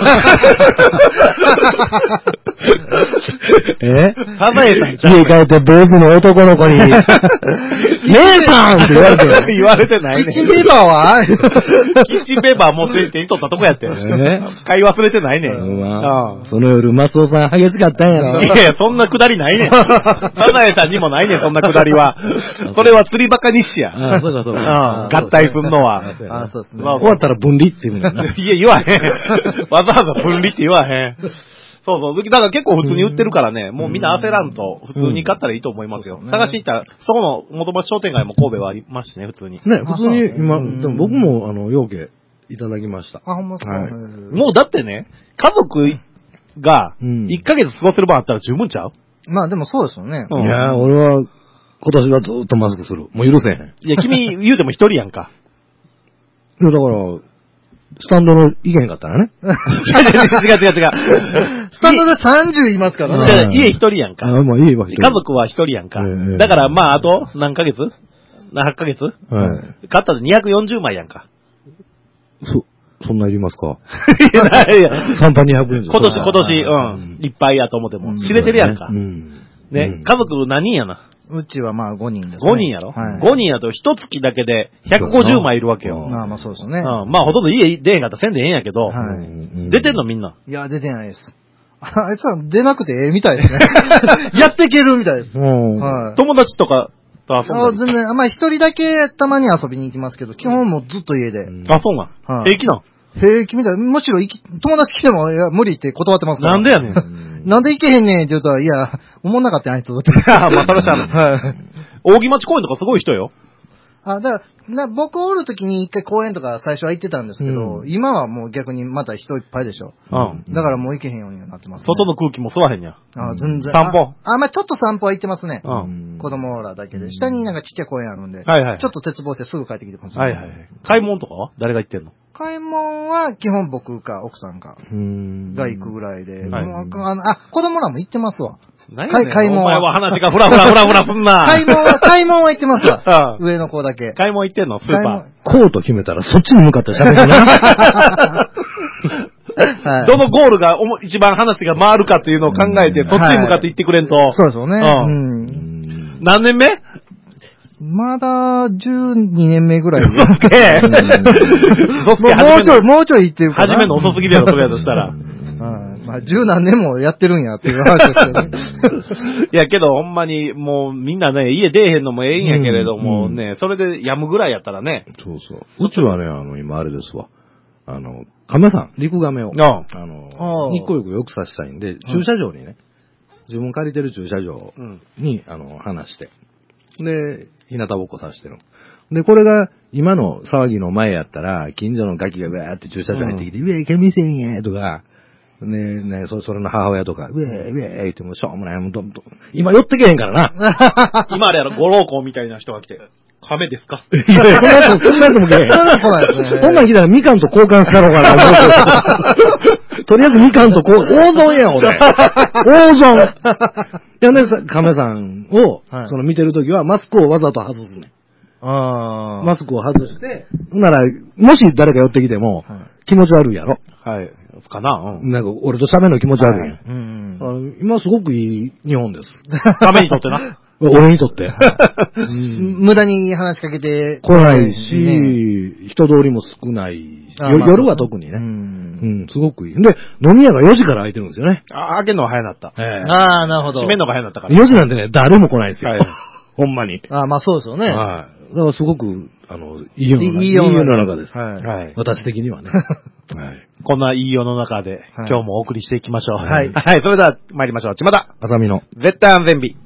サザエさんちゃうねん。 家帰って坊主の男の子に、姉さんって言われてる。 言われてないねん。 キッチンペーパーはキッチンペーパーもう手に取ったとこやって。買い忘れてないねん。 その夜、マスオさん激しかったんやろ。 いやいや、そんなくだりないねん。サザエさんにもないねん、そんなくだりは。それは釣りバカ日誌や。 そうか。 合体すんのは。 そうですね。 終わったら分離って言うんだね。 いや、言わへん。わざわざ分離って言わへん。そう。だから結構普通に売ってるからね、もうみんな焦らんと普通に買ったらいいと思いますよ。探していったら、そこの元町商店街も神戸はありますしね、普通に。 ね、普通に今、でも僕も養鶏いただきました。 ほんまですか。 もうだってね、家族が1ヶ月過ごせる分あったら十分ちゃう？ まあでもそうですよね。 いや、俺は今年はずっとマスクする。もう許せへん。 いや、君言うても一人やんか。 いや、だから、スタンドの意見があったらね。 違う。 スタンドで30いますからね。家一人やんか。 もういいわ。 家族は一人やんか。だからまああと何ヶ月 ?8 ヶ月買ったら240枚やんか。 そんないりますか？ いや、 3パ200円今年、いっぱいやと思っても。知れてるやんか。ね、家族何人やな。 うちはまあ5人です。 5人やろ？ 5人やと1月だけで150枚いるわけよ。 まあそうですね。 まあほとんど家出へんかったらせんでええんやけど、出てんのみんな。 いや、出てないです。あいつは出なくてええみたいですね。やっていけるみたいです。 友達とかと遊んだり？ 全然、まあ一人だけたまに遊びに行きますけど、基本もうずっと家で。 そうなん。平気なん？ 平気みたい。むしろ友達来ても、いや、無理って断ってますから。 なんでやねん。 なんで行けへんねんって言うと、いや、思んなかったんあいつって。 まあ、それしゃあない。扇町公園とかすごい人よ。 だから、僕おるときに一回公園とか最初は行ってたんですけど、今はもう逆にまた人いっぱいでしょ。だからもう行けへんようになってます、ね。 外の空気も吸わへんや。 全然。 散歩。 まあちょっと散歩は行ってますね。子供らだけで。下になんかちっちゃい公園あるんで、ちょっと鉄棒してすぐ帰ってきてます、 ね。買い物とかは誰が行ってんの？ 買い物は基本僕か奥さんかが行くぐらいで。子供らも行ってますわ。 買い物は。お前は話がフラフラすんな。 買い物は行ってますわ。上の子だけ。 買い物行ってんの？スーパー。コート決めたらそっちに向かって喋るな。 どのゴールが一番話が回るかっていうのを考えて、そっちに向かって行ってくれんと。 そうですよね。 何年目？ まだ12年目ぐらいで。 もうちょい行ってるかな。 初めの遅すぎるやろ、それやとしたら。 まあ、十何年もやってるんやっていう話ですよね。 いやけど、ほんまに、もうみんなね、家出えへんのもええんやけれどもね、それでやむぐらいやったらね。 そうそう。うちはね、今あれですわ。亀さん、陸亀を。日光浴よくさせたいんで、駐車場にね、自分借りてる駐車場に、話して。で、日向ぼっこさせてる。で、これが、今の騒ぎの前やったら、近所のガキがウェーって駐車場に入ってきて、ウェー、神せんやとか、ねそれの母親とか、ウェー言ってもしょうもない、今寄ってけへんからな。 今あれやろ、ご老公みたいな人が来て、亀ですか？ いや、そんなやつもけへん。そんなん来たらみかんと交換したのかな、思うとりあえずみかんと大損やん、俺。大損。いやね、亀さんを、見てるときは、マスクをわざと外すね。マスクを外して、なら、もし誰か寄ってきても、気持ち悪いやろ。 はい。かな。 なんか、俺と喋るの気持ち悪いやん。今すごくいい日本です。 亀にとってな。 俺にとって。 無駄に話しかけて来ないし、人通りも少ない。夜は特にね。すごくいい。で、飲み屋が4時から開いてるんですよね。 開けるのが早なった。 なるほど。 閉めるのが早なったから。 4時なんてね、誰も来ないですよ。ほんまに。 まあそうですよね。 だからすごく、いい世の中です。私的にはね。 こんないい世の中で、今日もお送りしていきましょう。はい。それでは参りましょう。ちまた。 あさみの。 絶対安全日。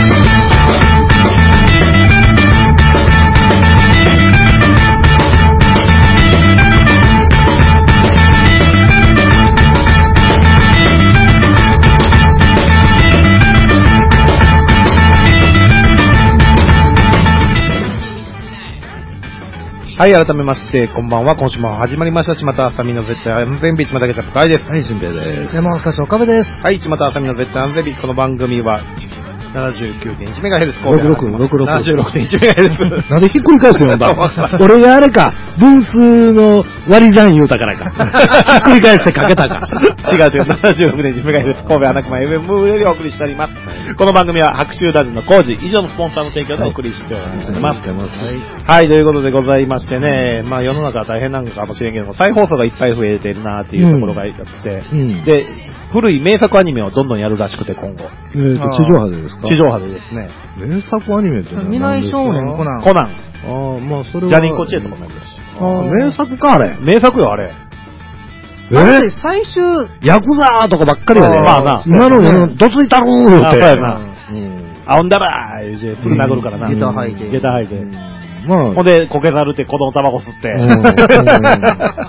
はい、改めまして、こんばんは。今週も始まりました。ちまたあさみの絶対安全日、ちまたげちゃぷかいです。 はい、しんべヱです。 山岡市岡部です。 はい、ちまたあさみの絶対安全日。この番組は、79.1MHz 76.1MHz なんでひっくり返してるんだ俺があれか、分数の割り算言うたからか。ひっくり返してかけたか。 違う、76.1MHz 神戸アナクマ FM よりお送りしております。この番組は白州ダジの工事、以上のスポンサーの提供でお送りしております。はい、ということでございましてね、まあ世の中は大変なのかもしれんけども、再放送がいっぱい増えてるなっていうところがあって、で、古い名作アニメをどんどんやるらしくて、今後。 地上波でですか？ 地上波でですね。 名作アニメって未来少年コナン。 まあそれは。 ジャニンコチエとかもやるし。 名作か、あれ。 名作よ、あれ。 最終。 ヤクザーとかばっかりやで。 まあな。 今の、どついたるーって。 そうやな。あんだらー言うて、ぶん殴るからな。 下駄履いて。 ほんで、コケザルって子供タバコ吸って。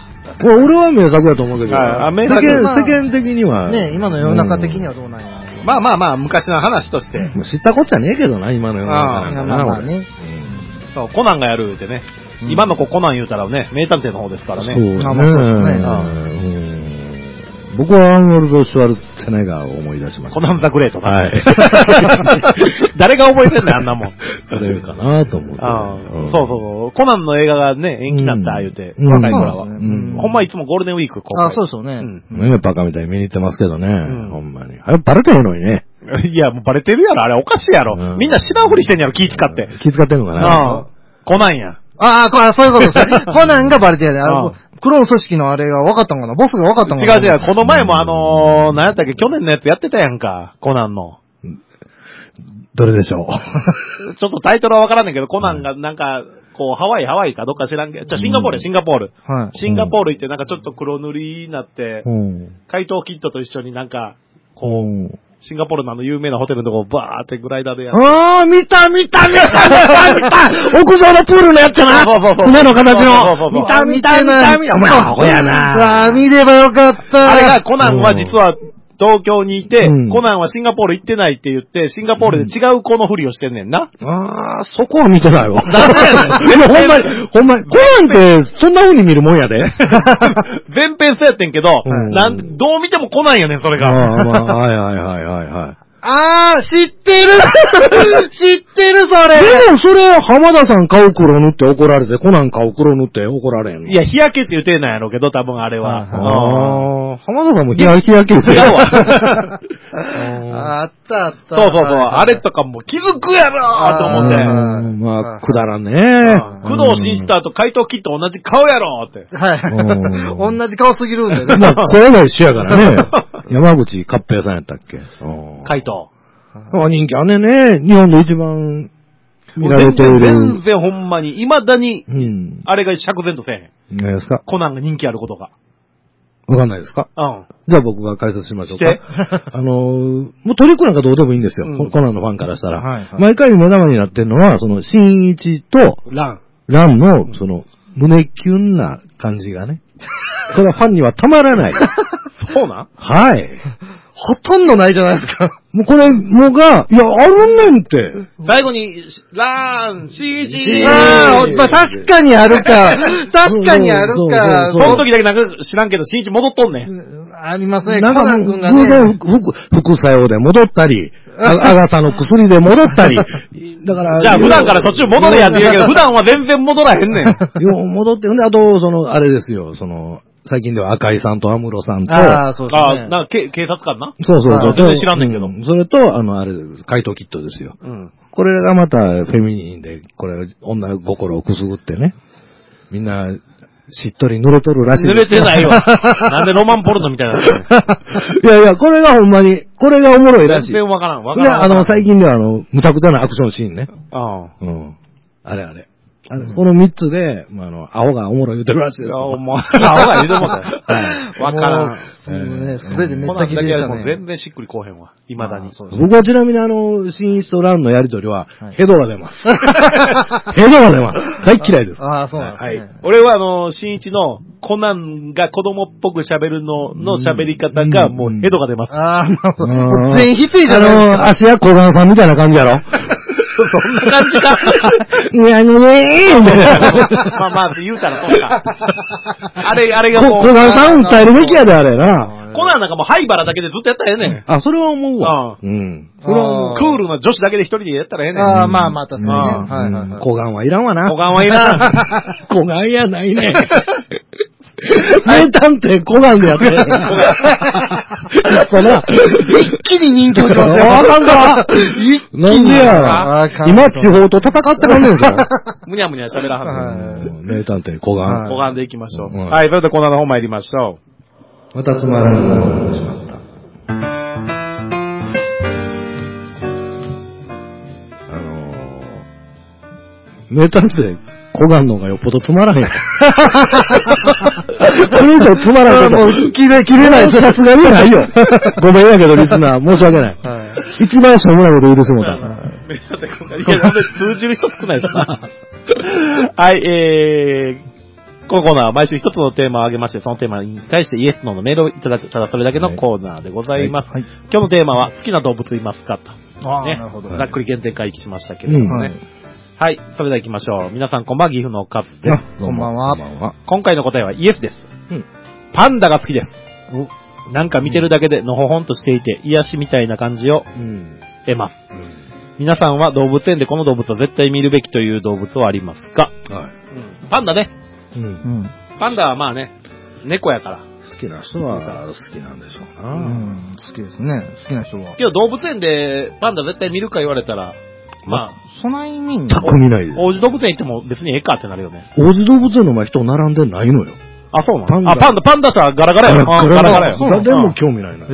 俺は名作だと思うけど、 世間的には。 ね、今の世の中的にはどうなんや。 まあ、昔の話として。 知ったこっちゃねえけどな、今の世の中。 まあね。 そう、コナンがやるってね。今の子コナン言うたらね、名探偵の方ですからね。 そうですね。僕はアーノルド・シュワルツェネッガーを思い出しました。 コナン・ザ・グレート。 はい。 誰が覚えてんねん、あんなもん。 誰かなと思って。 そう。コナンの映画がね、延期になった言うて、若い頃は。ほんまいつもゴールデンウィーク公開。 そうですよね。 バカみたいに見に行ってますけどね。ほんまに。あれバレてるのにね。 いや、もうバレてるやろ、あれおかしいやろ。みんな知らんふりしてんやろ、気使って。 気使ってんのかな。 コナンや。 そういうことですね。コナンがバレてるやね。黒の組織のあれが分かったんかな、ボスが分かったんかな。 違う。この前も何やったっけ、去年のやつやってたやんか、コナンの。 どれでしょう。 ちょっとタイトルは分からんねんけど、コナンがなんか、こう、ハワイかどっか知らんけど、シンガポール。シンガポール行ってなんかちょっと黒塗りになって、怪盗キッドと一緒になんか、こう、 シンガポールの有名なホテルのとこバーってグライダーでやる。 見た屋上のプールのやつやな。船の形の。見た。お前アホやな。 見ればよかった。 あれがコナンは実は東京にいて、コナンはシンガポール行ってないって言って、シンガポールで違う子のふりをしてんねんな。 そこは見てないわ。ほんまに、コナンってそんな風に見るもんやで。 全編そうやってんけど、どう見てもコナンやねん、それが。 はい。 知ってるそれ。 でもそれ、浜田さん顔黒塗って怒られて、コナン顔黒塗って怒られんの。 いや、日焼けって言うてんなんやろうけど、多分あれは。 浜田さんも日焼け違うわ。 あった。 そう。あれとかも気づくやろと思って。 まあ、くだらんね。 工藤新一と怪盗キッド同じ顔やろって。 はい。同じ顔すぎるんだよね。 まあ、それ以外一緒やからね。山口勝平さんやったっけ。 怪盗。 人気あんねんね。日本で一番見られてる。 全然ほんまに、未だに、あれが釈然とせえへん。 何ですか？ コナンが人気あることが。 わかんないですか？じゃあ僕が解説しましょうか。もうトリックなんかどうでもいいんですよ。コナンのファンからしたら。毎回目玉になってるのは、その、新一と、ランの、その、胸キュンな感じがね。それはファンにはたまらない。 そうなん？ はい。 ほとんどないじゃないですか。 もうこれ、あるねんって。 最後に、ラーン、CG。 確かにあるか。その時だけなんか知らんけど、CG 戻っとんねん。 ありますね。 なんか偶然副作用で戻ったり、アガサの薬で戻ったり。だから。 じゃあ普段からそっち戻れやって言うけど、普段は全然戻らへんねん。 戻って、あと、あれですよ、最近では赤井さんと安室さんと。 そうですね。警察官な？ そう。 全然知らんねんけど。 それと、あれです。怪盗キットですよ。これがまたフェミニンで、これ、女心をくすぐってね。みんな、しっとり濡れとるらしい。 濡れてないわ。なんでロマンポルノみたいな。 いや、これがほんまに、これがおもろいらしい。 全然わからん。 最近ではむちゃくちゃなアクションシーンね。あれ。この3つで、青がおもろい言うてるらしいですよ。 青が言うてもらった。わからん。 すべてめったきりでしたね。 全然しっくりこうへんわ。未だに。 僕はちなみに新一とランのやりとりは、ヘドが出ます。ヘドが出ます。大嫌いです。 そうなんですね。 俺は新一のコナンが子供っぽく喋るの喋り方がもうヘドが出ます。 なるほど。全否定じゃない足や小川さんみたいな感じやろ。 そんな感じか。 みたいな。 まあ、言うたらそうか。あれがもう。 小川さん訴えるべきやで、あれな。 コナンなんかもう灰原だけでずっとやったらええねん。 それは思うわ。 それはクールな女子だけで一人でやったらええねん。 まあ、確かにね。 小川はいらんわな。 小川はいらん。 小川やないね。名探偵小川でやってる。 一気に人気をわかんだ。なんでや。今地方と戦ってらんねんぞ。 むにゃむにゃ喋らはんねん。名探偵小川。 小川で行きましょう。はい、それでコーナーの方参りましょう。またつまらないものになってしまった。名探偵小川の方がよっぽどつまらへん。それ以上つまらへん。もう切れない。さすがにないよ。ごめんやけど、リスナー。申し訳ない。一番しょうもないこと言うてしもた。 名探偵小川。いや、通じる人少ないしな。はい、このコーナーは毎週一つのテーマを挙げまして、そのテーマに対してイエスノーのメールをいただく、ただそれだけのコーナーでございます。今日のテーマは、好きな動物いますかと。 なるほど。 ざっくり限定回帰しましたけれどもね。はい。それでは行きましょう。皆さん、こんばんは、岐阜のカツです。 こんばんは。 今回の答えはイエスです。パンダが好きです。なんか見てるだけでのほほんとしていて、癒しみたいな感じを得ます。皆さんは動物園でこの動物は絶対見るべきという動物はありますか？パンダね。パンダはまあね、猫やから。 好きな人は好きなんでしょうな。 好きですね。好きな人は。 けど動物園でパンダ絶対見るか言われたら、まあ、 そないに。 全く見ないです。 王子動物園行っても別にええかってなるよね。 王子動物園の前人並んでないのよ。 そうなの？パンダ車ガラガラやろ。ガラガラやろ。 誰も興味ないな。 不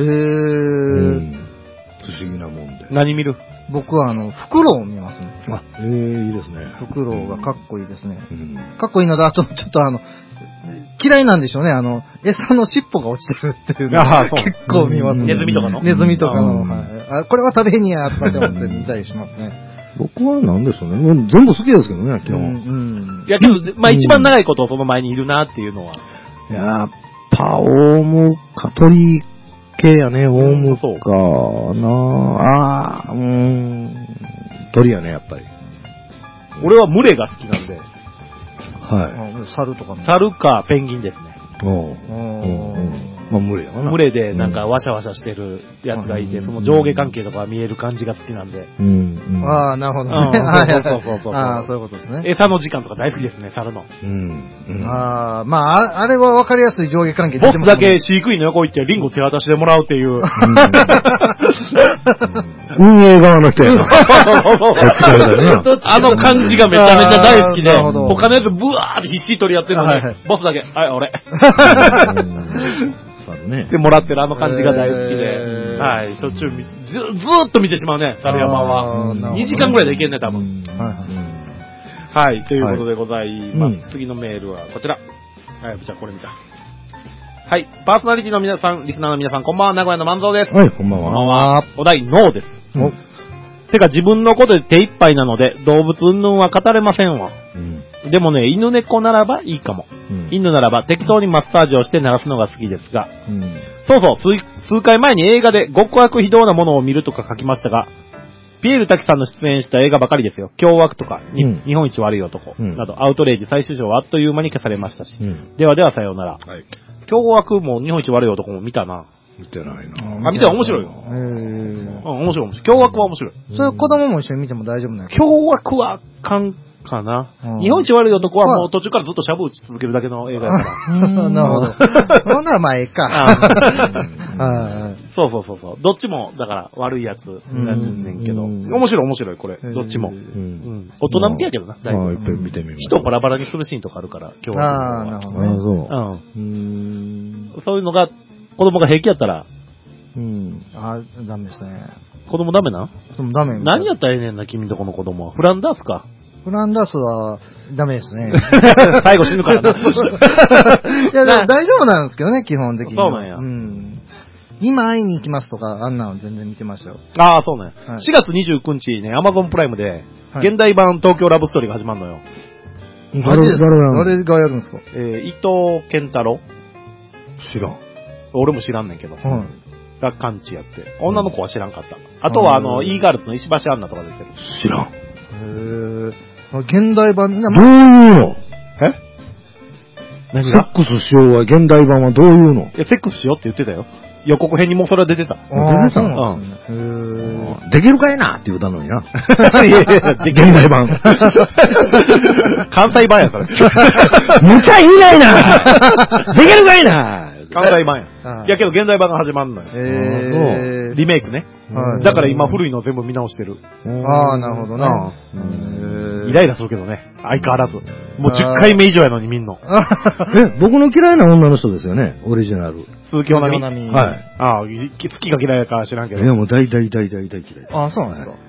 思議なもんで。 何見る？ 僕はフクロウを見ますね。 いいですね。 フクロウがかっこいいですね。かっこいいのだと、ちょっと嫌いなんでしょうね。餌の尻尾が落ちてるっていうのが結構見ますね。 ネズミとかの？ ネズミとかの。 あ、これは食べへんや、とかって思って見たりしますね。 僕はなんですよね。全部好きですけどね、基本。いや、けど、まあ一番長いことその前にいるなっていうのは。 やっぱ、オウムか、鳥系やね、オウムかな鳥やね、やっぱり。 俺は群れが好きなんで。 はい。 猿とかも。 猿かペンギンですね。 まあ、群れやな。 群れでなんかワシャワシャしてるやつがいて、その上下関係とか見える感じが好きなんで。 ああ、なるほどね。そう。ああ、そういうことですね。 餌の時間とか大好きですね、猿の。 ああ、まあ、あれは分かりやすい上下関係ボスだけ飼育員の横行ってリンゴ手渡しでもらうっていう。 運営側の人やな。 あの感じがめちゃめちゃ大好きで、他のやつブワーって必死に取りやってるのに、ボスだけ、はい、俺。で、もらってるあの感じが大好きで、はい、しょっちゅうずーっと見てしまうね、猿山は。2時間ぐらいでいけんね、多分。はい、ということでございます。次のメールはこちら。はい、じゃあこれ見た。はい、パーソナリティの皆さん、リスナーの皆さん、こんばんは、名古屋の万蔵です。 はい、こんばんは。 お題、ノーです。てか自分のことで手一杯なので、動物云々は語れませんわ。でもね、犬猫ならばいいかも。犬ならば適当にマッサージをして鳴らすのが好きですが。そうそう、数回前に映画で極悪非道なものを見るとか書きましたが、ピエール滝さんの出演した映画ばかりですよ。凶悪とか、日本一悪い男など、アウトレイジ最終章はあっという間に消されましたし。ではではさようなら。凶悪も日本一悪い男も見たな。 見てないな。見て面白いよ。面白い。凶悪は面白い。 それ子供も一緒に見ても大丈夫なの？ 凶悪はあかんかな。日本一悪い男はもう途中からずっとシャブ打ち続けるだけの映画やから。 なるほど。ほんならまあええか。 そう。どっちも、だから悪いやつやつねんけど。面白い、これ。どっちも。大人向けやけどな、だいぶ。 いっぱい見てみます。 人バラバラにするシーンとかあるから、今日は。 なるほどね。 そういうのが、子供が平気やったら。 ダメですね。 子供ダメな？ 子供ダメ。 何やったらええねんな、君んとこの子供は。フランダースか。 フランダースはダメですね。 最後死ぬからな。 いや、大丈夫なんですけどね、基本的に。 そうなんや。 今会いに行きますとか、あんなの全然見てましたよ。 ああ、そうね。4月29日ね、Amazon プライムで、現代版東京ラブストーリーが始まるのよ。 誰がやるんですか？ 伊藤健太郎？ 知らん。 俺も知らんねんけど。がカンチやって。女の子は知らんかった。あとはイーガールズの石橋アンナとか出てる。 知らん。 現代版、 どういうの？ 何が？ セックスしようは現代版はどういうの？ セックスしようって言ってたよ。予告編にもそれは出てた。 出てたの？できるかいなって言うたのにな。いや現代版。 関西版やから。 むちゃいないなできるかいな関西版や。いやけど現代版が始まるのよ。リメイクね。だから今古いの全部見直してる。 ああ、なるほどね。 イライラするけどね。相変わらず。もう10回目以上やのに見んの。 僕の嫌いな女の人ですよね、オリジナル。 鈴木保奈美。 はい。 ああ、好きか嫌いか知らんけど。 いやもう大嫌い。 ああ、そうなんですか。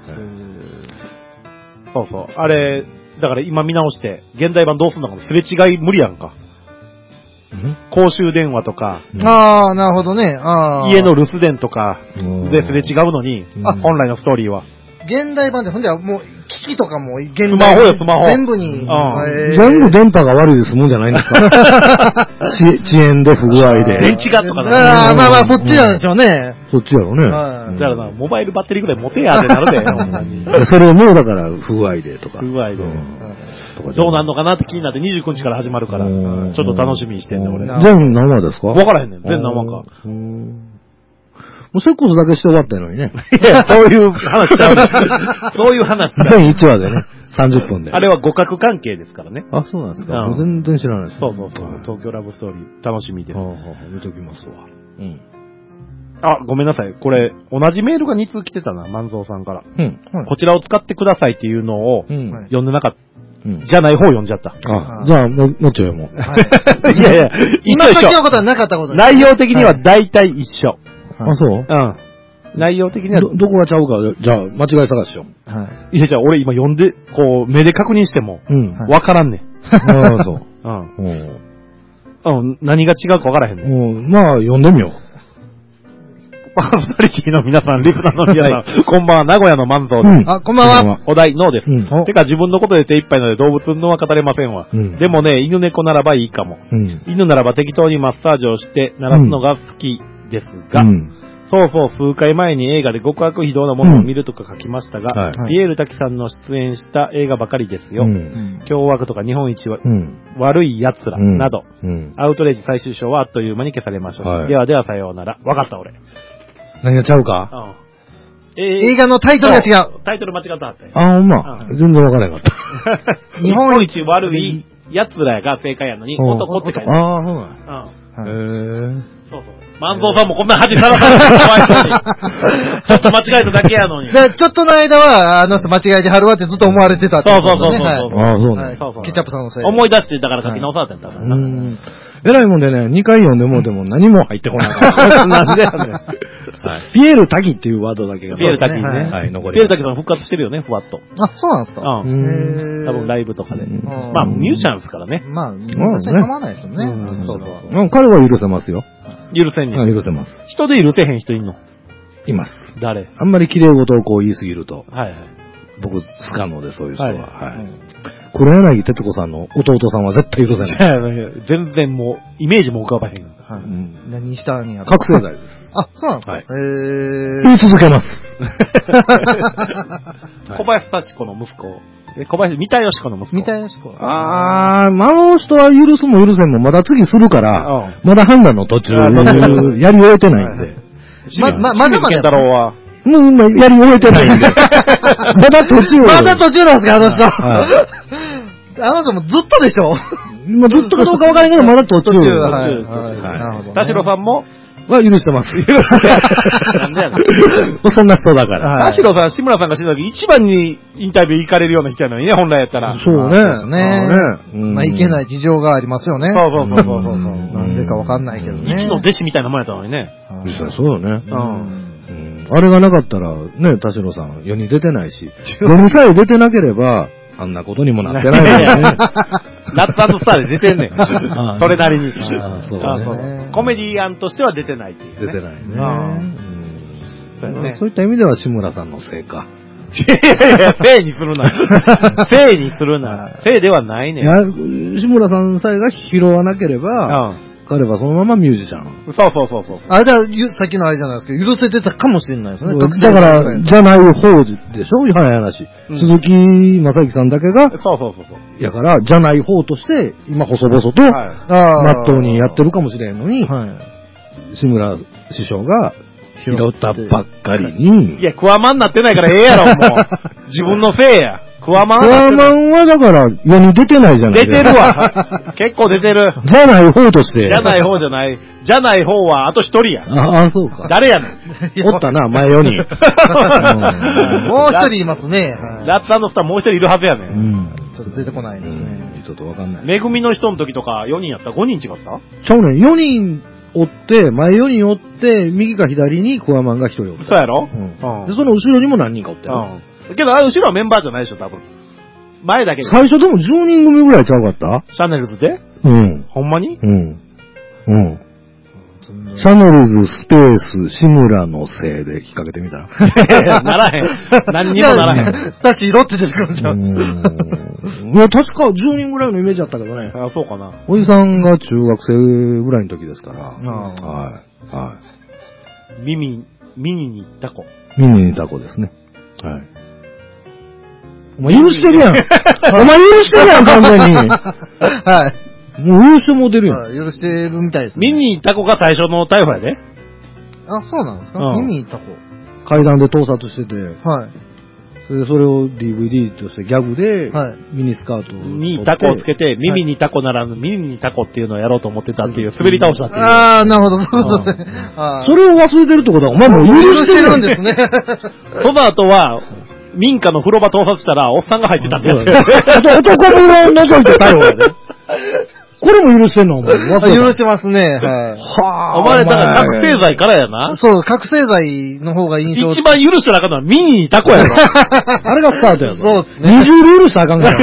そう。あれ、だから今見直して、現代版どうすんのかもすれ違い無理やんか。公衆電話とか、 ああ、なるほどね。 家の留守電とかですれ違うのに、本来のストーリーは。 現代版で、ほんではもう、機器とかもスマホよ、スマホ。 全部に。 全部電波が悪いですもんじゃないんですか？遅延で不具合で。 電池がとかね。 まあ、そっちなんでしょうね。 そっちやろね。 だからな、モバイルバッテリーぐらい持てやってなるで。 それもだから不具合でとか。 不具合で。どうなんのかなって気になって29日から始まるから、ちょっと楽しみにしてんね、俺。 全何話ですか？ わからへんねん。全何話か。 もうセックスだけして終わったのにね。 いや、そういう話ちゃう。そういう話ちゃう。 全1話でね、30分で。 あれは互角関係ですからね。 あ、そうなんですか。もう全然知らないです。 そう。東京ラブストーリー、楽しみです。 見ときますわ。 あ、ごめんなさい。これ、同じメールが2通来てたな、万蔵さんから。こちらを使ってくださいっていうのを、読んでなかった。じゃない方読んじゃった。 じゃあ、もうちょいもう。 いや、 今時のことはなかったことです。 内容的には大体一緒。 あ、そう？ 内容的には。 どこがちゃうか、じゃあ、間違い探しよう。いや、じゃあ、俺今読んで、こう、目で確認しても、わからんねん。 ああ、そう。 何が違うかわからへんねん。 まあ、読んでみよう。 パーソナリティの皆さん、リスナーの皆さん、こんばんは、名古屋の万蔵です。 あ、こんばんは。 お題、ノーです。てか自分のことで手一杯なので動物のは語れませんわ。でもね、犬猫ならばいいかも。犬ならば適当にマッサージをして鳴らすのが好きですが、そう数回前に映画で極悪非道なものを見るとか書きましたが、ピエール滝さんの出演した映画ばかりですよ。凶悪とか日本一は、悪い奴らなど、アウトレイジ最終章はあっという間に消されましたし、ではではさようなら。わかった俺。 何がちゃうか？ 映画のタイトルが違う。 タイトル間違ったって。 ほんま。全然わからなかった。 日本一悪い奴らが正解やのに、男って書いてある。 そうなんそうそう。万蔵さんもこんな恥さらされてかわいそうに。ちょっと間違えただけやのに。 ちょっとの間は、あの人間違えてはるわってずっと思われてたってそう。 そうね。 ケチャップさんのせい。 思い出してだから書き直されたんだからな。 えらいもんでね、2回読んでもでも何も入ってこないから。なんでやねん。ピエール滝っていうワードだけが。 ピエール滝ね。 はい、残り。 ピエール滝さん復活してるよね、ふわっと。 あ、そうなんですか？ 多分ライブとかで。まあ、ミュージシャンですからね。 まあ、別に構わないですよね。 そうそう。 彼は許せますよ。 許せんねん。 許せます。 人で許せへん人いんの？ います。 誰？ あんまり綺麗事をこう言いすぎると。 はいはい。 僕、不可能で、そういう人は。はい。黒柳徹子さんの弟さんは絶対許せない。 全然もう、イメージも浮かばへん。 何したんやろ？ 覚醒剤です。 あ、そうなんですか？ はい。言い続けます。 小林幸子の息子。小林、三田佳子の息子。 三田佳子。 あの人は許すも許せんもまだ次するから、まだ判断の途中、やり終えてないんで。 まだ健太郎は。 もう今やり終えてないんで。まだ途中。 まだ途中なんですか、あの人。あの人もずっとでしょ。 今ずっとかどうかわからないけど、まだ途中。 なるほど。田代さんもは許してます。 なんでやねん。 そんな人だから。 田代さん、志村さんが死んだ時一番にインタビュー行かれるような人やのにね、本来やったら。 そうね。まあ、いけない事情がありますよね。 そう。 なんでかわかんないけどね。 一の弟子みたいなもんやったのにね。 そうよね。あれがなかったら、ね、田代さん世に出てないし、世にさえ出てなければ、あんなことにもなってないよね。 ラッツ&スターで出てんねん。それなりに。 そうコメディアンとしては出てないっていう。 出てないね。そういった意味では志村さんのせいか。 いや、せいにするな。せいにするな。せいではないねん。 志村さんさえが拾わなければ、彼はそのままミュージシャン。 そう。じゃあ、 さっきのあれじゃないですけど、許せてたかもしれないですね。 だから、じゃない方でしょ早い話。鈴木正幸さんだけが、 そう。 やから、じゃない方として、今細々と、まっとうにやってるかもしれんのに、志村師匠が、拾ったばっかりに。 いや、クワマンなってないからええやろ、もう。自分のせいや。クワマンはだから世に出てないじゃないですか。出てるわ。結構出てる。 じゃない方として。 じゃない方じゃない。じゃない方はあと一人や。 そうか。 誰やねん。おったな、前4人。 もう一人いますね。 ラッツ&スターもう一人いるはずやねん。 ちょっと出てこないですね。 ちょっとわかんない。 めぐみの人の時とか4人やったら5人違ったちゃうねん。4人おって、前4人おって、右か左にクワマンが1人おった。 そうやろで、その後ろにも何人かおったよ。 けど、後ろはメンバーじゃないでしょ、多分。前だけで。 最初でも10人組ぐらいちゃうかった？ シャネルズで？ほんまに？ シャネルズスペース志村のせいで引っ掛けてみたら。 ならへん。何にもならへん。 私色って出てくるんじゃん。 いや、確か10人ぐらいのイメージだったけどね。 そうかな。 おじさんが中学生ぐらいの時ですから。はい。 ミニにタコ。 ミニにタコですね。はい。お前許してるやん。お前許してるやん、完全に。 はい。 もう許してもうてるやん。 許してるみたいですね。 ミニタコが最初の逮捕やで。 あ、そうなんですか？ミニタコ。 階段で盗撮してて。 はい。 それを DVD としてギャグで、ミニスカートにタコをつけて、耳にタコならぬ、ミニにタコっていうのをやろうと思ってたっていう、滑り倒したっていう。 ああ、なるほど。 それを忘れてるってことは、お前もう許してるんですね。 その後は、民家の風呂場盗撮したら、おっさんが入ってたってやつ。 男風呂を覗いて逮捕やで。ここれも許してんのお前。 許してますね、はい。 はぁ。お前、だから覚醒剤からやな。 そう、覚醒剤の方が印象。 一番許したらあかんのはミニにタコやろ。 あれがスタートやろ。 そうですね。 二重で許したらあかんから。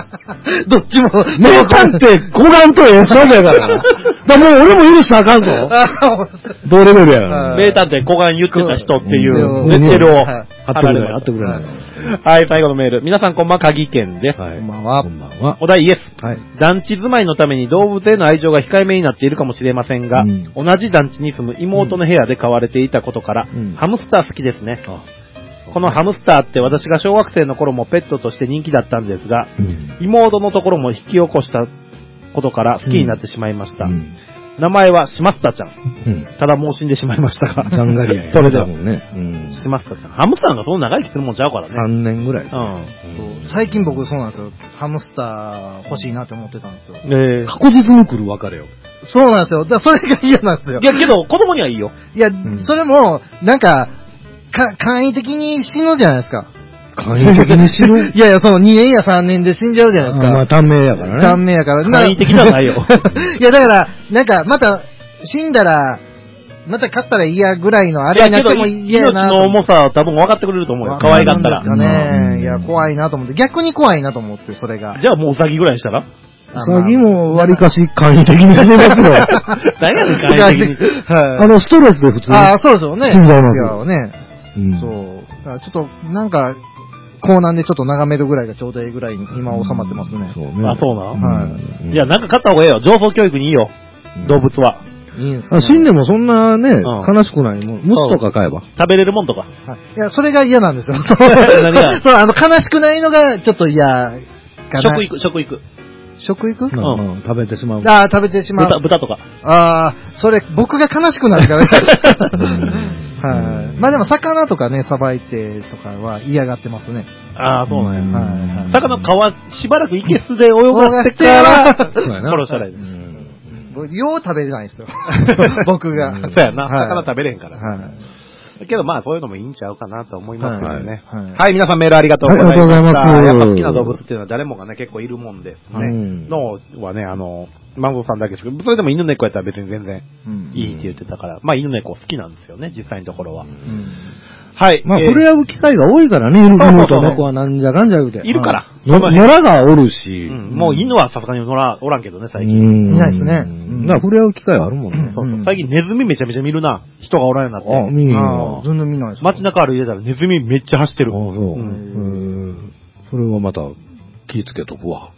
どっちも。 名探偵、小眼とエスターやから。だからもう俺も許したらあかんぞ。同レベルやから。 名探偵小眼言ってた人っていうレッテルを貼ってくれない。はい、最後のメール。皆さんこんばんは、鍵県です。 こんばんは。 こんばんは。 お題イエス。はい。団地住まいのために動物への愛情が控えめになっているかもしれませんが、同じ団地に住む妹の部屋で飼われていたことから、ハムスター好きですね。このハムスターって私が小学生の頃もペットとして人気だったんですが、妹のところも引き起こしたことから好きになってしまいました。名前はシマスタちゃん。ただもう死んでしまいましたが。 ジャンガリアや。 それでもね。シマスタちゃん。ハムスターがそんな長生きするもんちゃうからね。 3年ぐらい。 最近僕そうなんですよ。ハムスター欲しいなって思ってたんですよ。 確実に来る別れよ。 そうなんですよ。だからそれが嫌なんですよ。 いや、けど子供にはいいよ。 いや、それも、なんか、簡易的に死ぬじゃないですか。 簡易的に死ぬいやいや、その2年や3年で死んじゃうじゃないですか。 まあ、短命やからね。 短命やから。 簡易的ではないよ。 いや、だから、なんか、また、死んだら、また勝ったら嫌ぐらいのあれになっても嫌やな。 命の重さは多分分かってくれると思うよ。可愛がったら。 いや、怖いなと思って。逆に怖いなと思って、それが。 じゃあもうウサギぐらいにしたらウサギも割かし簡易的に死ねますよ。 何やねん、簡易的に。 ストレスで普通に。 そうですよね。 死んじゃいますよね。そう。だからちょっと、なんか、コーナーでちょっと眺めるぐらいがちょうどいいぐらいに今収まってますね。 そうね。 あ、そうな。はい。いや、なんか買った方がいいよ。上層教育にいいよ。動物は。 いいんですか？ 死んでもそんなね、悲しくないもん。虫とか買えば。 食べれるもんとか。 いや、それが嫌なんですよ。 何がそう、悲しくないのがちょっと嫌かな。 食育。 食育？ 食べてしまう。 食べてしまう。 豚とか。 それ、僕が悲しくなるからね。はい。まあでも、魚とかね、さばいてとかは嫌がってますね。 そうなんや。はい。魚皮、しばらくいけすで泳がせてから、殺したらいいです。 よう食べれないですよ。僕が。 そうやな。魚食べれへんから。けどまあそういうのもいいんちゃうかなと思いますけどね。はい、皆さんメールありがとうございました。やっぱ好きな動物っていうのは誰もがね、結構いるもんで、ね。のはね、マンゴーさんだけですけど、それでも犬猫やったら別に全然いいって言ってたから、まあ犬猫好きなんですよね、実際のところは。はい。 まあ触れ合う機会が多いからね、犬と猫はなんじゃかんじゃ言うて。 いるから。 野良がおるし。 もう犬はさすがにおらんけどね、最近。 いないですね。 だから触れ合う機会あるもんね。 そうそう。最近ネズミめちゃめちゃ見るな。人がおらんようになって。 見全然見ないです。 街中歩いてたらネズミめっちゃ走ってる。 そう。それはまた気ぃつけとくわ。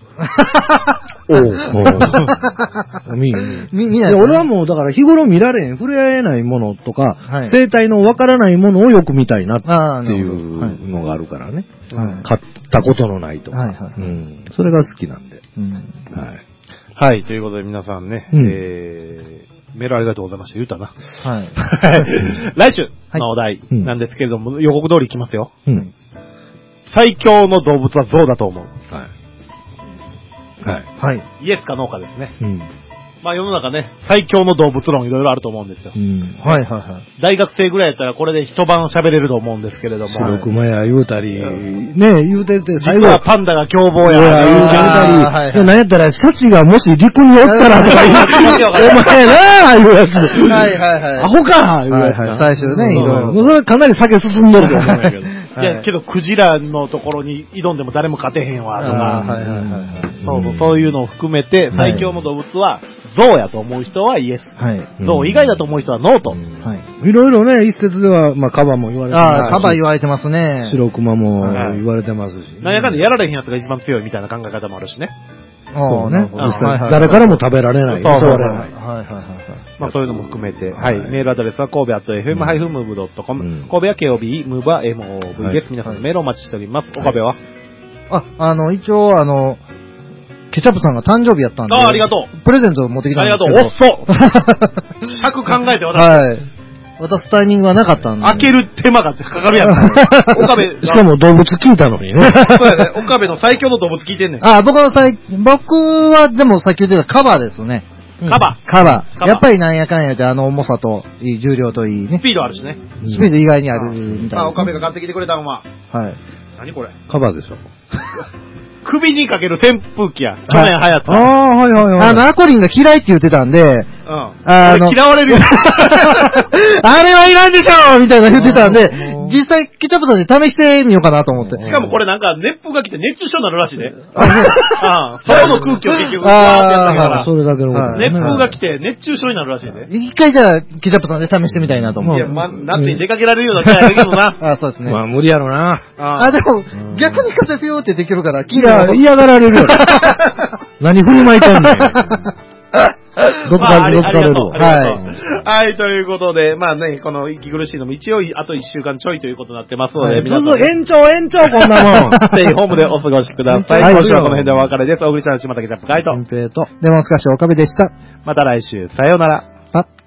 見ない。俺はもうだから日頃見られん、触れ合えないものとか、生態のわからないものをよく見たいなっていうのがあるからね。買ったことのないとか。それが好きなんで。 はい。ということで皆さんね、メールありがとうございました。言うたな。 はい。 来週のお題なんですけれども、予告通りいきますよ。最強の動物は象だと思う。はい。イエスかノーかですね。まあ世の中ね、最強の動物論いろいろあると思うんですよ。大学生ぐらいやったらこれで一晩喋れると思うんですけれども。 白熊や言うたり、ね言うてて、 最後はパンダが凶暴や言うたり、何やったらシャチがもし陸におったらとか言う。お前なあいうやつ。アホかいうやつ。 最初ね、いろいろ。 それかなり酒進んでると思うんだけど。 いや、けど、クジラのところに挑んでも誰も勝てへんわ、とか。そういうのを含めて、最強の動物は、象やと思う人はイエス。象以外だと思う人はノーと。 いろいろね、一説では、まあ、カバも言われてます。 カバ言われてますね。 白熊も言われてますし。 なんやかんでやられへんやつが一番強いみたいな考え方もあるしね。 そうね。誰からも食べられない。 そうまあそういうのも含めて、はい。メールアドレスは神戸@fm-move.com。神戸は KOB、ムーブは MOV です。皆さんメールをお待ちしております。岡部は一応ケチャップさんが誕生日やったんで。 ありがとう。 プレゼントを持ってきたんですけど。 ありがとう。おっそう尺考えて渡す。はい。渡すタイミングはなかったんで。 開ける手間がかかるやん。岡部。 しかも動物聞いたのにね。 そうやね。岡部の最強の動物聞いてんねん。 僕はでもさっき言ってたカバですね。 カバ。 やっぱりなんやかんやで重さといい、重量といいね。 スピードあるしね。 スピード意外にあるみたいな。 岡部が買ってきてくれたんは。 はい。 何これ。 カバでしょ。 首にかける扇風機や。去年流行った。 はいはいはい。アコリンが嫌いって言ってたんで、 嫌われるよ。 あれはいらんでしょみたいな言ってたんで、実際ケチャップさんで試してみようかなと思って。 しかもこれなんか熱風が来て熱中症になるらしいね。外の空気を結局わーってやったから。 それだけのこと。 熱風が来て熱中症になるらしいね。 一回じゃあケチャップさんで試してみたいなと思う。 いや、なんて出かけられるようなったらできるのな。 そうですね。 まあ無理やろな。 でも、逆に風強ってできるから、 嫌がられるよ。何振りまいてんのどっかれるはい、ということで、まあね、この息苦しいのも一応、あと1週間ちょいということになってますので、 皆さん。延長、こんなもん。 ステイホームでお過ごしください。今週はこの辺でお別れです。小栗さん、島竹ジャップガイト。 レモンスカッシュ岡部でした。 また来週、さようなら。